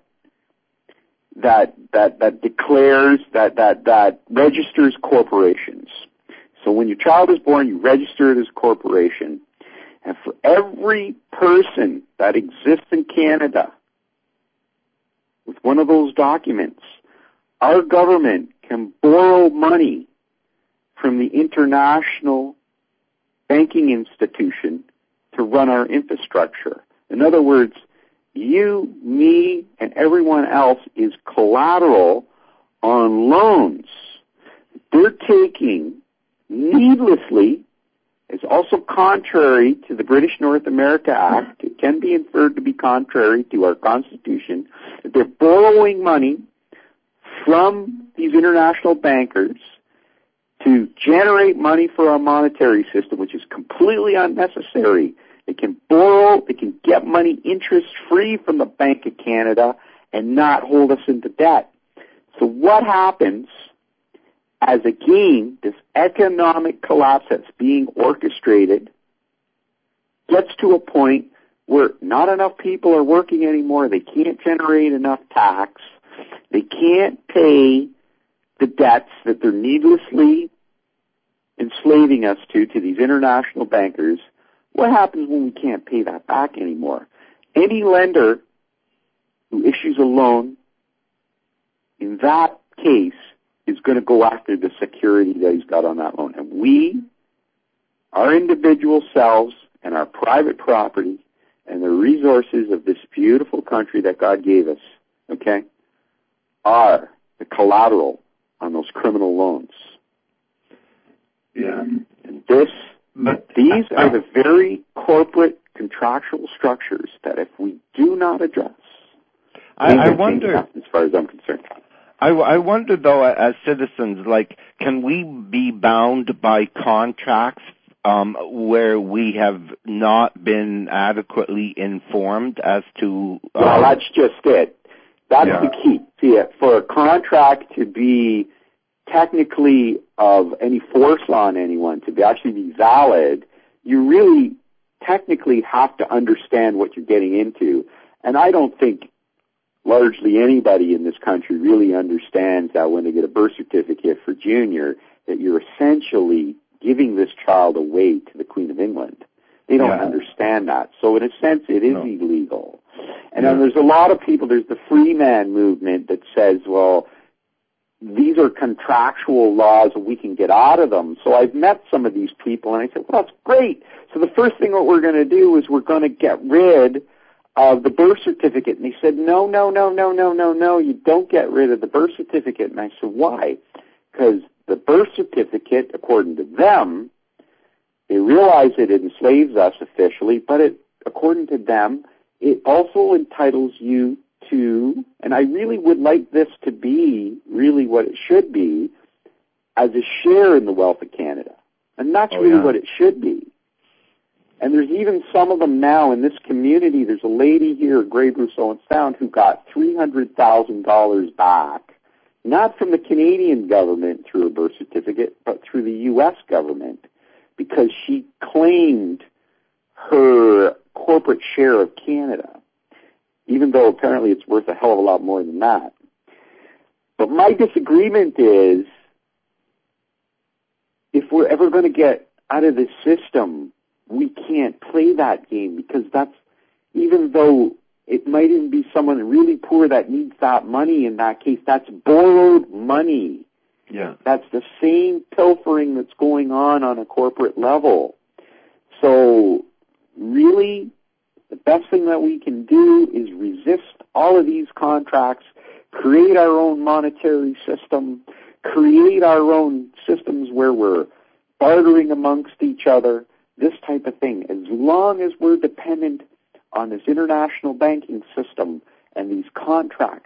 declares, that registers corporations. So when your child is born, you register it as a corporation. And for every person that exists in Canada with one of those documents, our government can borrow money from the international banking institution to run our infrastructure. In other words, you, me, and everyone else is collateral on loans. They're taking needlessly. It's also contrary to the British North America Act. It can be inferred to be contrary to our Constitution. They're borrowing money from these international bankers to generate money for our monetary system, which is completely unnecessary They can borrow, they can get money interest-free from the Bank of Canada and not hold us into debt. So what happens as, again, this economic collapse that's being orchestrated gets to a point where not enough people are working anymore, they can't generate enough tax, they can't pay the debts that they're needlessly enslaving us to these international bankers. What happens when we can't pay that back anymore? Any lender who issues a loan, in that case, is going to go after the security that he's got on that loan. And we, our individual selves, and our private property, and the resources of this beautiful country that God gave us, okay, are the collateral on those criminal loans. Yeah. And these are the very corporate contractual structures that if we do not address, I wonder, as far as I'm concerned. I wonder though, as citizens, like, can we be bound by contracts where we have not been adequately informed as to... Well, that's just it. That's the key. See, for a contract to be technically of any force on anyone, to be actually be valid, you really technically have to understand what you're getting into. And I don't think largely anybody in this country really understands that when they get a birth certificate for Junior, that you're essentially giving this child away to the Queen of England. They don't understand that. So in a sense, it is illegal. And then there's a lot of people, there's the free man movement that says, well, these are contractual laws and we can get out of them. So I've met some of these people and I said, well, that's great. So the first thing what we're going to do is we're going to get rid of the birth certificate. And they said, no, you don't get rid of the birth certificate. And I said, why? Because the birth certificate, according to them, they realize it enslaves us officially, but according to them, it also entitles you to, and I really would like this to be really what it should be, as a share in the wealth of Canada. And that's what it should be. And there's even some of them now in this community. There's a lady here at Grey Rousseau and Sound who got $300,000 back, not from the Canadian government through a birth certificate, but through the U.S. government, because she claimed her corporate share of Canada, even though apparently it's worth a hell of a lot more than that. But my disagreement is, if we're ever going to get out of this system, we can't play that game, because that's, even though it might even be someone really poor that needs that money in that case, that's borrowed money. Yeah. That's the same pilfering that's going on a corporate level. So really, the best thing that we can do is resist all of these contracts, create our own monetary system, create our own systems where we're bartering amongst each other, this type of thing. As long as we're dependent on this international banking system and these contracts,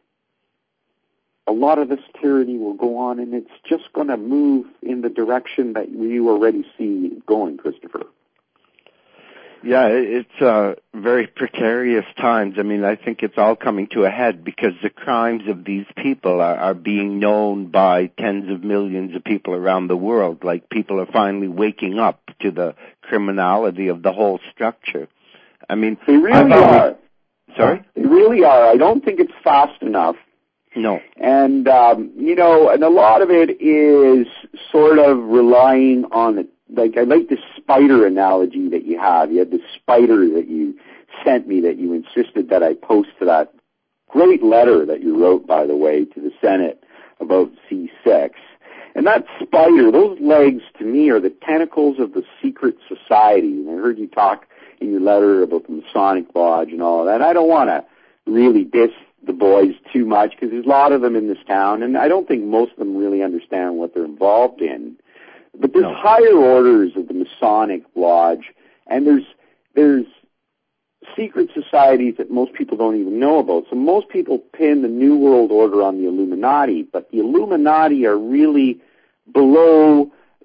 a lot of this tyranny will go on, and it's just going to move in the direction that you already see going, Christopher. Yeah, it's very precarious times. I mean, I think it's all coming to a head because the crimes of these people are being known by tens of millions of people around the world. Like, people are finally waking up to the criminality of the whole structure. I mean, they really are. Sorry? They really are. I don't think it's fast enough. No. And, and a lot of it is sort of relying on it. Like, I like the spider analogy that you have. You had the spider that you sent me that you insisted that I post to that great letter that you wrote, by the way, to the Senate about C6. And that spider, those legs, to me, are the tentacles of the secret society. And I heard you talk in your letter about the Masonic Lodge and all of that. I don't want to really diss the boys too much because there's a lot of them in this town, and I don't think most of them really understand what they're involved in. But there's higher orders of the Masonic Lodge, and there's secret societies that most people don't even know about. So most people pin the New World Order on the Illuminati, but the Illuminati are really below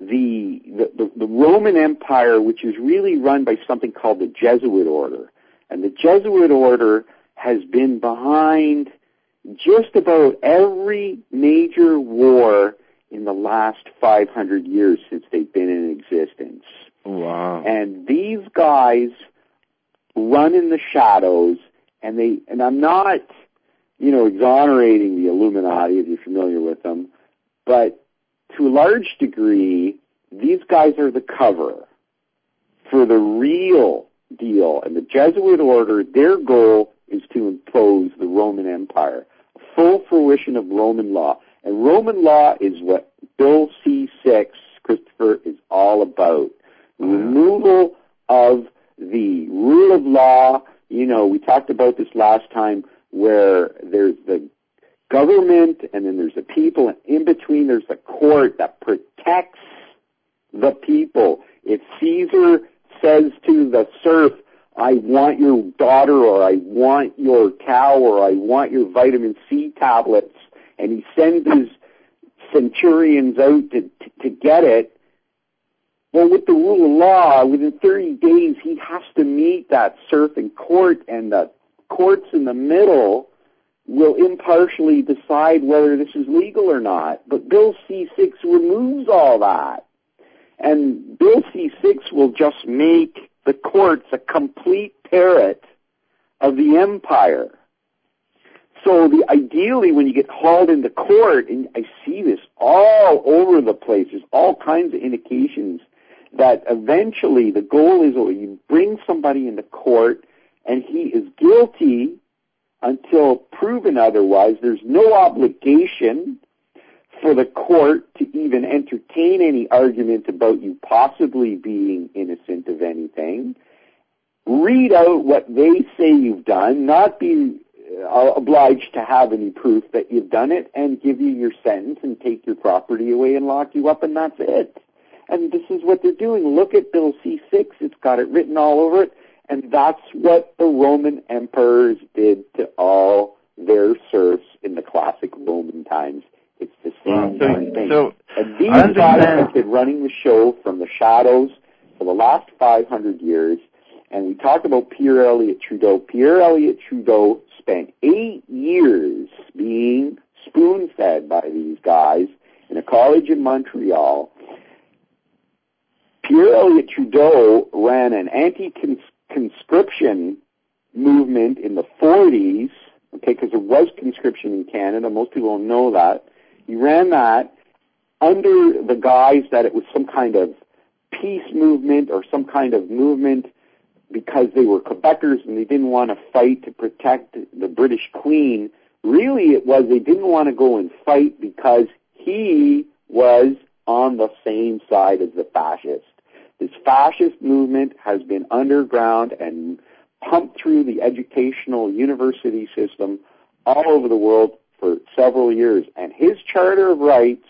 the Roman Empire, which is really run by something called the Jesuit order. And the Jesuit order has been behind just about every major war in the last 500 years since they've been in existence. Wow. And these guys run in the shadows, and I'm not, exonerating the Illuminati, if you're familiar with them, but to a large degree, these guys are the cover for the real deal. And the Jesuit order, their goal is to impose the Roman Empire, full fruition of Roman law. And Roman law is what Bill C-6, Christopher, is all about. Removal of the rule of law. We talked about this last time, where there's the government and then there's the people, and in between there's the court that protects the people. If Caesar says to the serf, I want your daughter, or I want your cow, or I want your vitamin C tablets, and he sends his centurions out to get it, well, with the rule of law, within 30 days, he has to meet that serf in court, and the courts in the middle will impartially decide whether this is legal or not. But Bill C-6 removes all that. And Bill C-6 will just make the courts a complete parrot of the empire. So ideally, when you get hauled into court, and I see this all over the place, there's all kinds of indications that eventually the goal is, you bring somebody into court and he is guilty until proven otherwise. There's no obligation for the court to even entertain any argument about you possibly being innocent of anything. Read out what they say you've done, not be obliged to have any proof that you've done it, and give you your sentence and take your property away and lock you up, and that's it. And this is what they're doing. Look at Bill C-6. It's got it written all over it. And that's what the Roman emperors did to all their serfs in the classic Roman times. It's the same thing. And these guys have been running the show from the shadows for the last 500 years. And we talked about Pierre Elliott Trudeau. Pierre Elliott Trudeau spent 8 years being spoon-fed by these guys in a college in Montreal. Pierre Elliott Trudeau ran an anti-conscription movement in the 40s, because there was conscription in Canada. Most people don't know that. He ran that under the guise that it was some kind of peace movement or some kind of movement because they were Quebecers and they didn't want to fight to protect the British Queen. Really, it was they didn't want to go and fight because he was on the same side as the fascists. This fascist movement has been underground and pumped through the educational university system all over the world for several years. And his Charter of Rights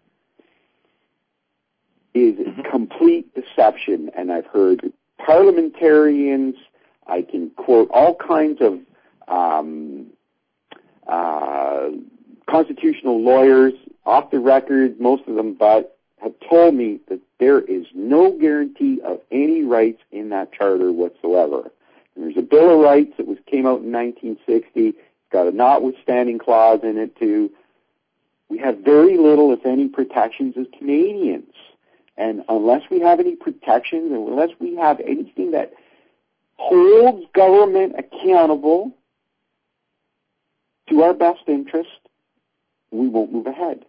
is complete deception. And I've heard parliamentarians, I can quote all kinds of constitutional lawyers off the record, most of them, but have told me that there is no guarantee of any rights in that charter whatsoever. And there's a Bill of Rights that came out in 1960. It's got a notwithstanding clause in it too. We have very little, if any, protections as Canadians. And unless we have any protections, and unless we have anything that holds government accountable to our best interest, we won't move ahead.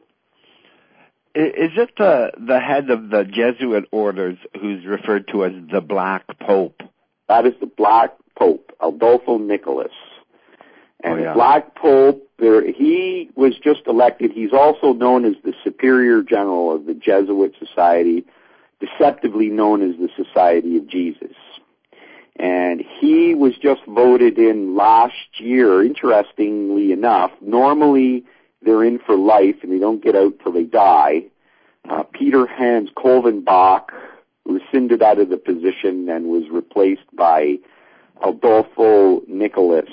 Is it the head of the Jesuit orders who's referred to as the Black Pope? That is the Black Pope, Adolfo Nicolas. And the Black Pope, he was just elected. He's also known as the Superior General of the Jesuit Society, deceptively known as the Society of Jesus. And he was just voted in last year, interestingly enough. Normally, they're in for life and they don't get out till they die. Peter Hans Kolvenbach rescinded out of the position and was replaced by Adolfo Nicolas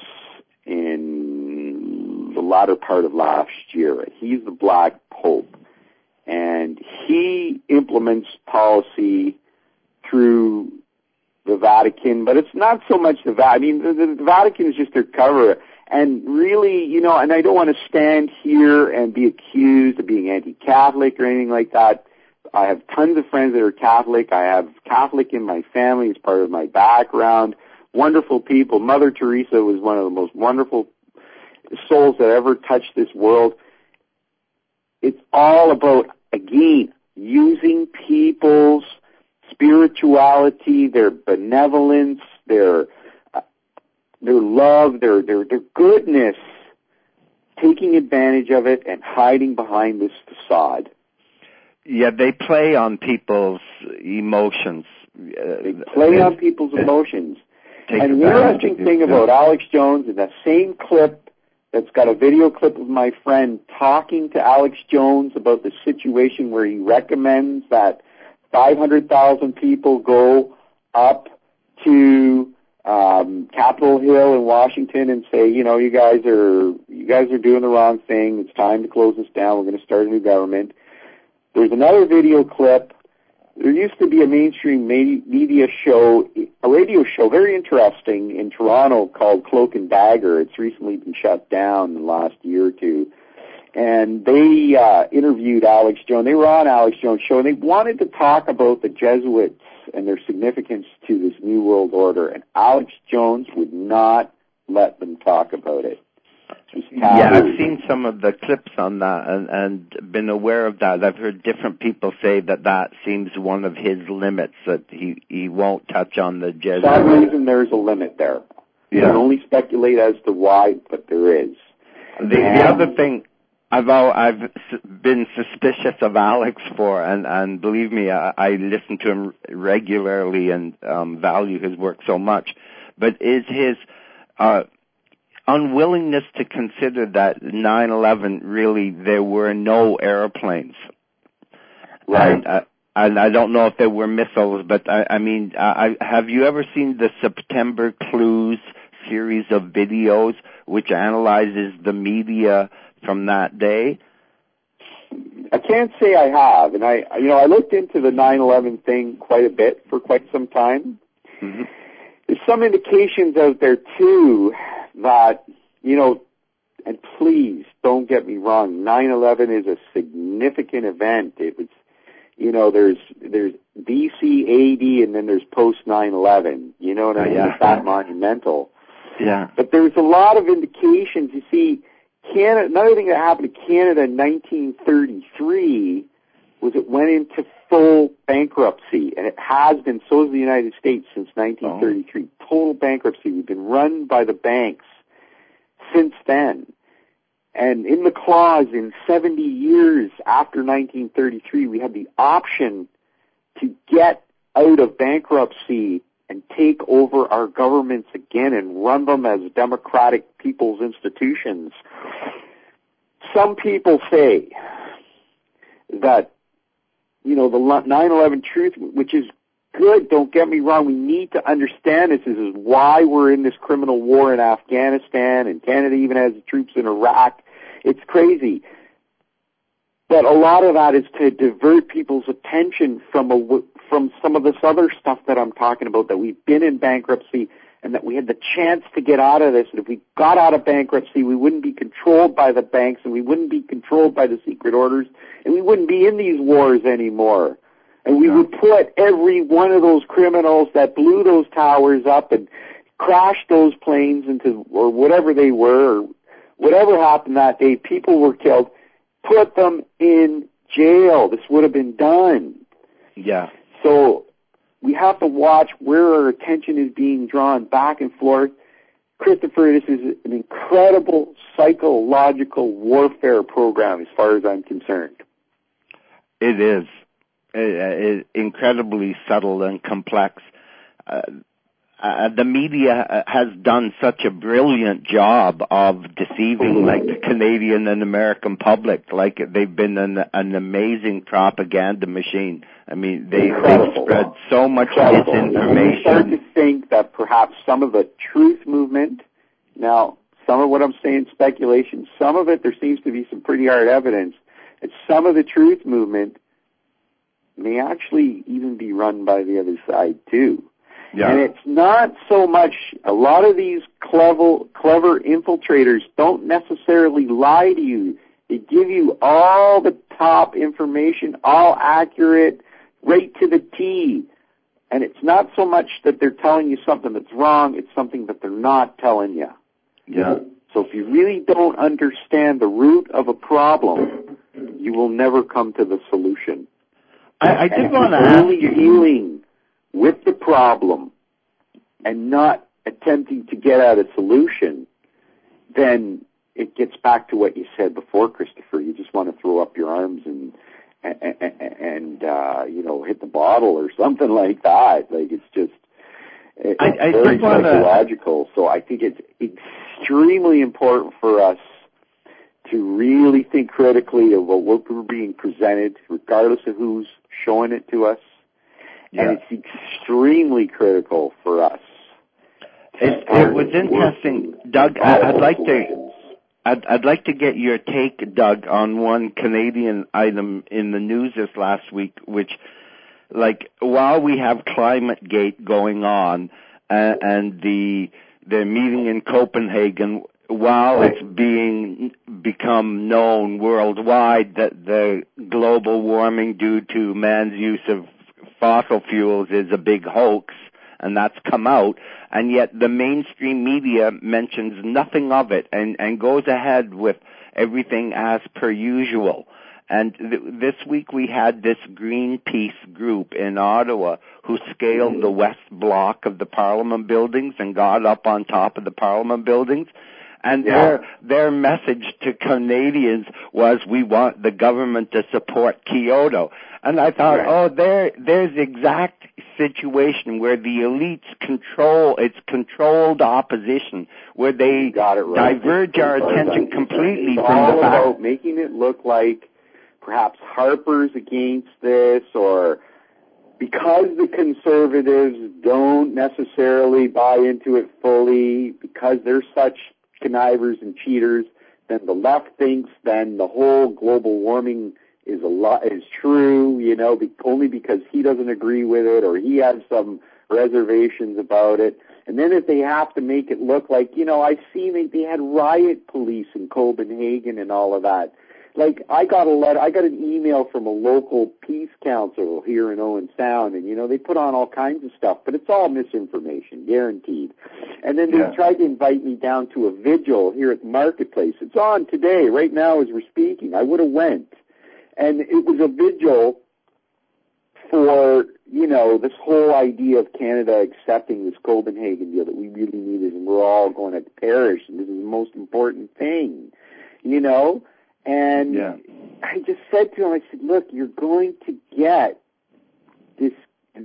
in the latter part of last year. He's the Black Pope. and he implements policy through the Vatican, but it's not so much the Vatican. I mean, the Vatican is just their cover. And really, you know, and I don't want to stand here and be accused of being anti-Catholic or anything like that. I have tons of friends that are Catholic. I have Catholic in my family as part of my background. Wonderful people. Mother Teresa was one of the most wonderful souls that ever touched this world. It's all about, again, using people's spirituality, their benevolence, their love, their goodness, taking advantage of it and hiding behind this facade. Yeah, they play on people's emotions. They play on people's emotions. And the interesting thing about Alex Jones is that same clip that's got a video clip of my friend talking to Alex Jones about the situation where he recommends that 500,000 people go up to Capitol Hill in Washington and say, you know, you guys are doing the wrong thing. It's time to close this down. We're going to start a new government. There's another video clip. There used to be a mainstream media show, a radio show, very interesting in Toronto called Cloak and Dagger. It's recently been shut down in the last year or two. And they interviewed Alex Jones. They were on Alex Jones' show, and they wanted to talk about the Jesuits and their significance to this New World Order. And Alex Jones would not let them talk about it. Yeah, I've seen some of the clips on that and been aware of that. I've heard different people say that seems one of his limits, that he won't touch on the Jesuits. For some reason, there's a limit there. You can only speculate as to why, but there is. The other thing I've been suspicious of Alex for, and believe me, I listen to him regularly and value his work so much, but is his unwillingness to consider that 9/11 really there were no airplanes. Right. And I don't know if there were missiles, but I mean, have you ever seen the September Clues series of videos which analyzes the media from that day? I can't say I have, and I looked into the 9/11 thing quite a bit for quite some time. Mm-hmm. There's some indications out there too that, you know, and please don't get me wrong, 9/11 is a significant event. It was, you know, there's BC, AD, and then there's post 9/11. You know what I mean? It's that monumental. Yeah. But there's a lot of indications. You see, Canada. Another thing that happened to Canada in 1933 was it went into full bankruptcy, and it has been, so has the United States, since 1933. Total bankruptcy. We've been run by the banks since then. And in the clause, in 70 years after 1933, we had the option to get out of bankruptcy and take over our governments again and run them as democratic people's institutions. Some people say that, you know, the 9/11 truth, which is good, don't get me wrong, we need to understand this. This is why we're in this criminal war in Afghanistan, and Canada even has troops in Iraq. It's crazy. But a lot of that is to divert people's attention from some of this other stuff that I'm talking about, that we've been in bankruptcy and that we had the chance to get out of this. And if we got out of bankruptcy, we wouldn't be controlled by the banks, and we wouldn't be controlled by the secret orders, and we wouldn't be in these wars anymore. And we would put every one of those criminals that blew those towers up and crashed those planes into, or whatever they were, or whatever happened that day, people were killed, put them in jail. This would have been done. Yeah. So we have to watch where our attention is being drawn back and forth. Christopher, this is an incredible psychological warfare program as far as I'm concerned. It is. It incredibly subtle and complex. The media has done such a brilliant job of deceiving, like, the Canadian and American public. Like, they've been an amazing propaganda machine. I mean, they've spread so much misinformation. You start to think that perhaps some of the truth movement, now, some of what I'm saying is speculation, some of it there seems to be some pretty hard evidence And some of the truth movement may actually even be run by the other side too. Yeah. And it's not so much, a lot of these clever infiltrators don't necessarily lie to you. They give you all the top information, all accurate, right to the T. And it's not so much that they're telling you something that's wrong, it's something that they're not telling you. Yeah. So if you really don't understand the root of a problem, you will never come to the solution. I did want to ask only dealing with the problem and not attempting to get at a solution, then it gets back to what you said before, Christopher. You just want to throw up your arms and hit the bottle or something like that. Like, it's just very psychological. So I think it's extremely important for us to really think critically about what we're being presented, regardless of who's showing it to us. Yeah. And it's extremely critical for us. It was interesting, Doug. I'd like to get your take, Doug, on one Canadian item in the news this last week, which, like, while we have ClimateGate going on and the meeting in Copenhagen, while it's become known worldwide that the global warming due to man's use of fossil fuels is a big hoax, and that's come out, and yet the mainstream media mentions nothing of it and goes ahead with everything as per usual. And this week we had this Greenpeace group in Ottawa who scaled the west block of the Parliament buildings and got up on top of the Parliament buildings. And their message to Canadians was, we want the government to support Kyoto. And I thought, there's the exact situation where the elites it's controlled opposition, where they diverge our attention completely from the fact. It's all about making it look like perhaps Harper's against this, or because the conservatives don't necessarily buy into it fully, because they're such connivers and cheaters, then the left thinks then the whole global warming is true, only because he doesn't agree with it or he has some reservations about it. And then if they have to make it look like, I've seen they had riot police in Copenhagen and all of that. Like, I got an email from a local peace council here in Owen Sound, and, they put on all kinds of stuff, but it's all misinformation, guaranteed. And then they tried to invite me down to a vigil here at the marketplace. It's on today, right now as we're speaking. I would have went. And it was a vigil for, this whole idea of Canada accepting this Copenhagen deal that we really need and we're all going to perish, and this is the most important thing, And I just said to him, I said, look, you're going to get this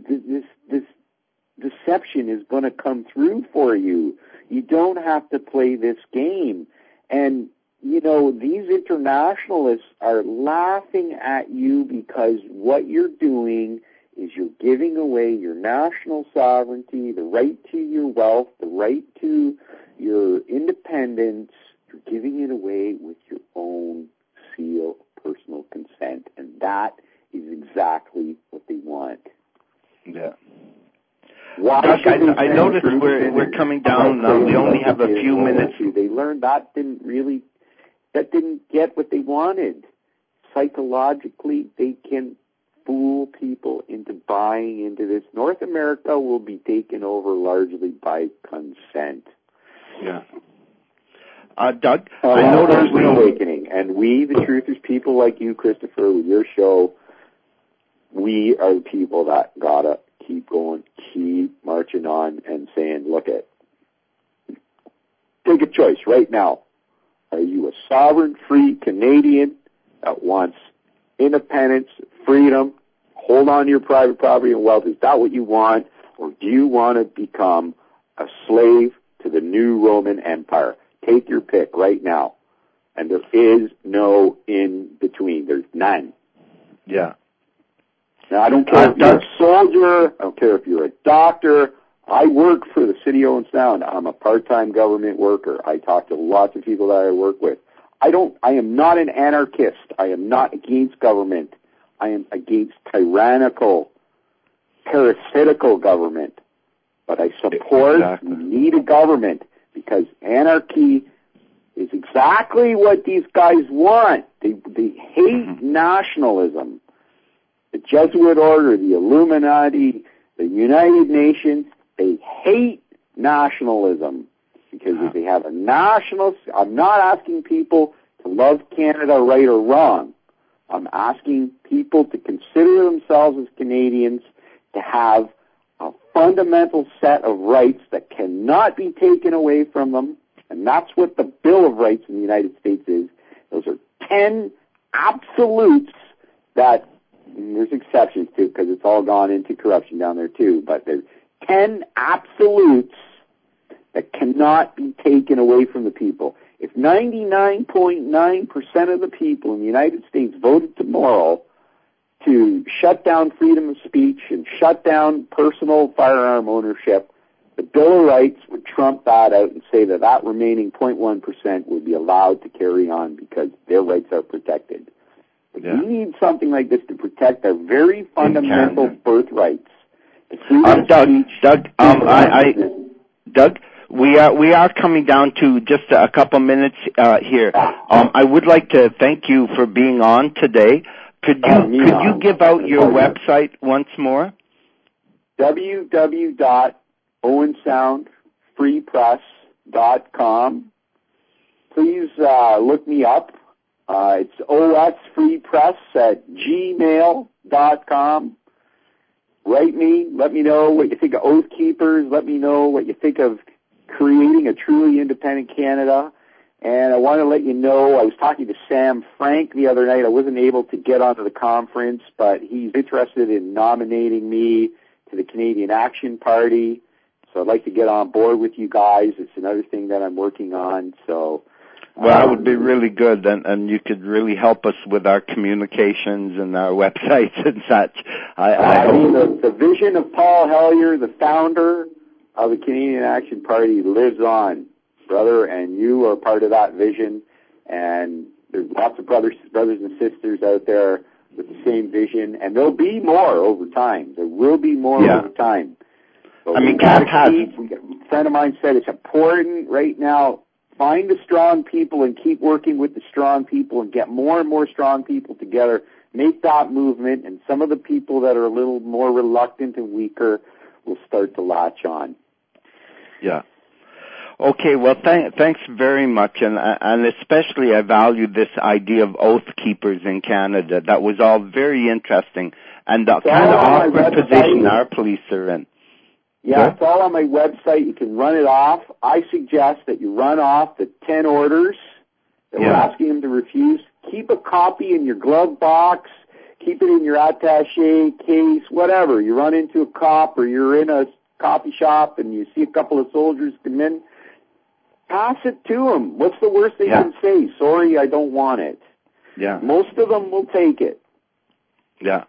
deception is going to come through for you. You don't have to play this game. And, these internationalists are laughing at you because what you're doing is you're giving away your national sovereignty, the right to your wealth, the right to your independence. You're giving it away with your own seal of personal consent, and that is exactly what they want. Yeah. Doug, I noticed we're coming down now. We only have a few minutes. They learned that didn't get what they wanted. Psychologically, they can fool people into buying into this. North America will be taken over largely by consent. Yeah. Doug, I noticed an awakening, and we, the truthers, people like you, Christopher, with your show, we are the people that gotta keep going, keep marching on, and saying, take a choice right now. Are you a sovereign, free Canadian that wants independence, freedom, hold on to your private property and wealth? Is that what you want? Or do you want to become a slave to the new Roman Empire? Take your pick right now. And there is no in between. There's none. Yeah. Now, I don't care if you're a soldier. I don't care if you're a doctor. I work for the City of Owen Sound. I'm a part-time government worker. I talk to lots of people that I work with. I am not an anarchist. I am not against government. I am against tyrannical, parasitical government. But I support we need a government because anarchy is exactly what these guys want. They hate nationalism. The Jesuit order, the Illuminati, the United Nations, they hate nationalism. Because if they have a nationalist, I'm not asking people to love Canada right or wrong. I'm asking people to consider themselves as Canadians, to have a fundamental set of rights that cannot be taken away from them. And that's what the Bill of Rights in the United States is. Those are 10 absolutes that, there's exceptions too, because it's all gone into corruption down there too, but there's 10 absolutes that cannot be taken away from the people. If 99.9% of the people in the United States voted tomorrow to shut down freedom of speech and shut down personal firearm ownership, the Bill of Rights would trump that out and say that remaining 0.1% would be allowed to carry on because their rights are protected. But we need something like this to protect our very fundamental birthrights. Doug, we are coming down to just a couple minutes here. I would like to thank you for being on today. Could you give out your website once more? www.owensoundfreepress.com. Please look me up. It's osfreepress@gmail.com. Write me. Let me know what you think of Oath Keepers. Let me know what you think of creating a truly independent Canada. And I want to let you know, I was talking to Sam Frank the other night. I wasn't able to get onto the conference, but he's interested in nominating me to the Canadian Action Party. So I'd like to get on board with you guys. It's another thing that I'm working on. So, well, that would be really good, and you could really help us with our communications and our websites and such. I mean, the vision of Paul Hellyer, the founder of the Canadian Action Party, lives on, brother, and you are part of that vision. And there's lots of brothers and sisters out there with the same vision, and there'll be more over time. There will be more over time. But a friend of mine said it's important right now. Find the strong people and keep working with the strong people and get more and more strong people together. Make that movement, and some of the people that are a little more reluctant and weaker will start to latch on. Yeah. Okay, well, thanks very much, and especially I value this idea of Oath Keepers in Canada. That was all very interesting, and the kind of awkward position our police are in. Yeah, it's all on my website. You can run it off. I suggest that you run off the 10 orders that we're asking them to refuse. Keep a copy in your glove box. Keep it in your attaché case, whatever. You run into a cop or you're in a coffee shop and you see a couple of soldiers come in, pass it to them. What's the worst they can say? Sorry, I don't want it. Yeah. Most of them will take it. Yeah.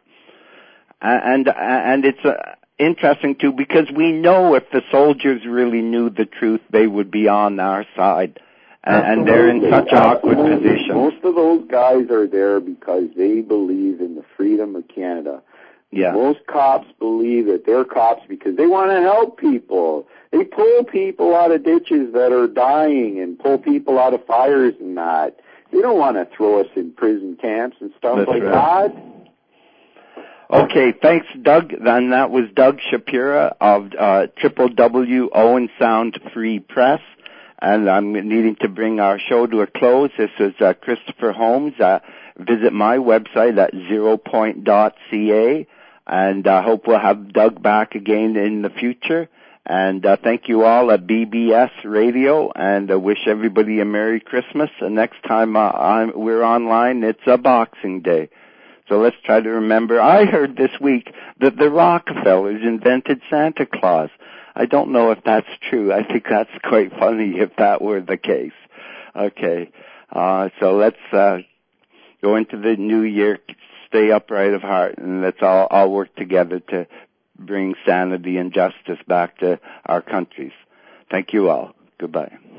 And it's interesting too, because we know if the soldiers really knew the truth, they would be on our side. And they're in such an awkward position. Most of those guys are there because they believe in the freedom of Canada. Yeah. Most cops believe that they're cops because they want to help people. They pull people out of ditches that are dying and pull people out of fires and that. They don't want to throw us in prison camps and stuff that. Okay, thanks, Doug. And that was Doug Shapira of www. Owen Sound Free Press. And I'm needing to bring our show to a close. This is Christopher Holmes. Visit my website at zeropoint.ca. And I hope we'll have Doug back again in the future. And thank you all at BBS Radio. And wish everybody a Merry Christmas. And next time we're online, it's a Boxing Day. So let's try to remember. I heard this week that the Rockefellers invented Santa Claus. I don't know if that's true. I think that's quite funny if that were the case. Okay. So let's go into the new year, stay upright of heart, and let's all work together to bring sanity and justice back to our countries. Thank you all. Goodbye.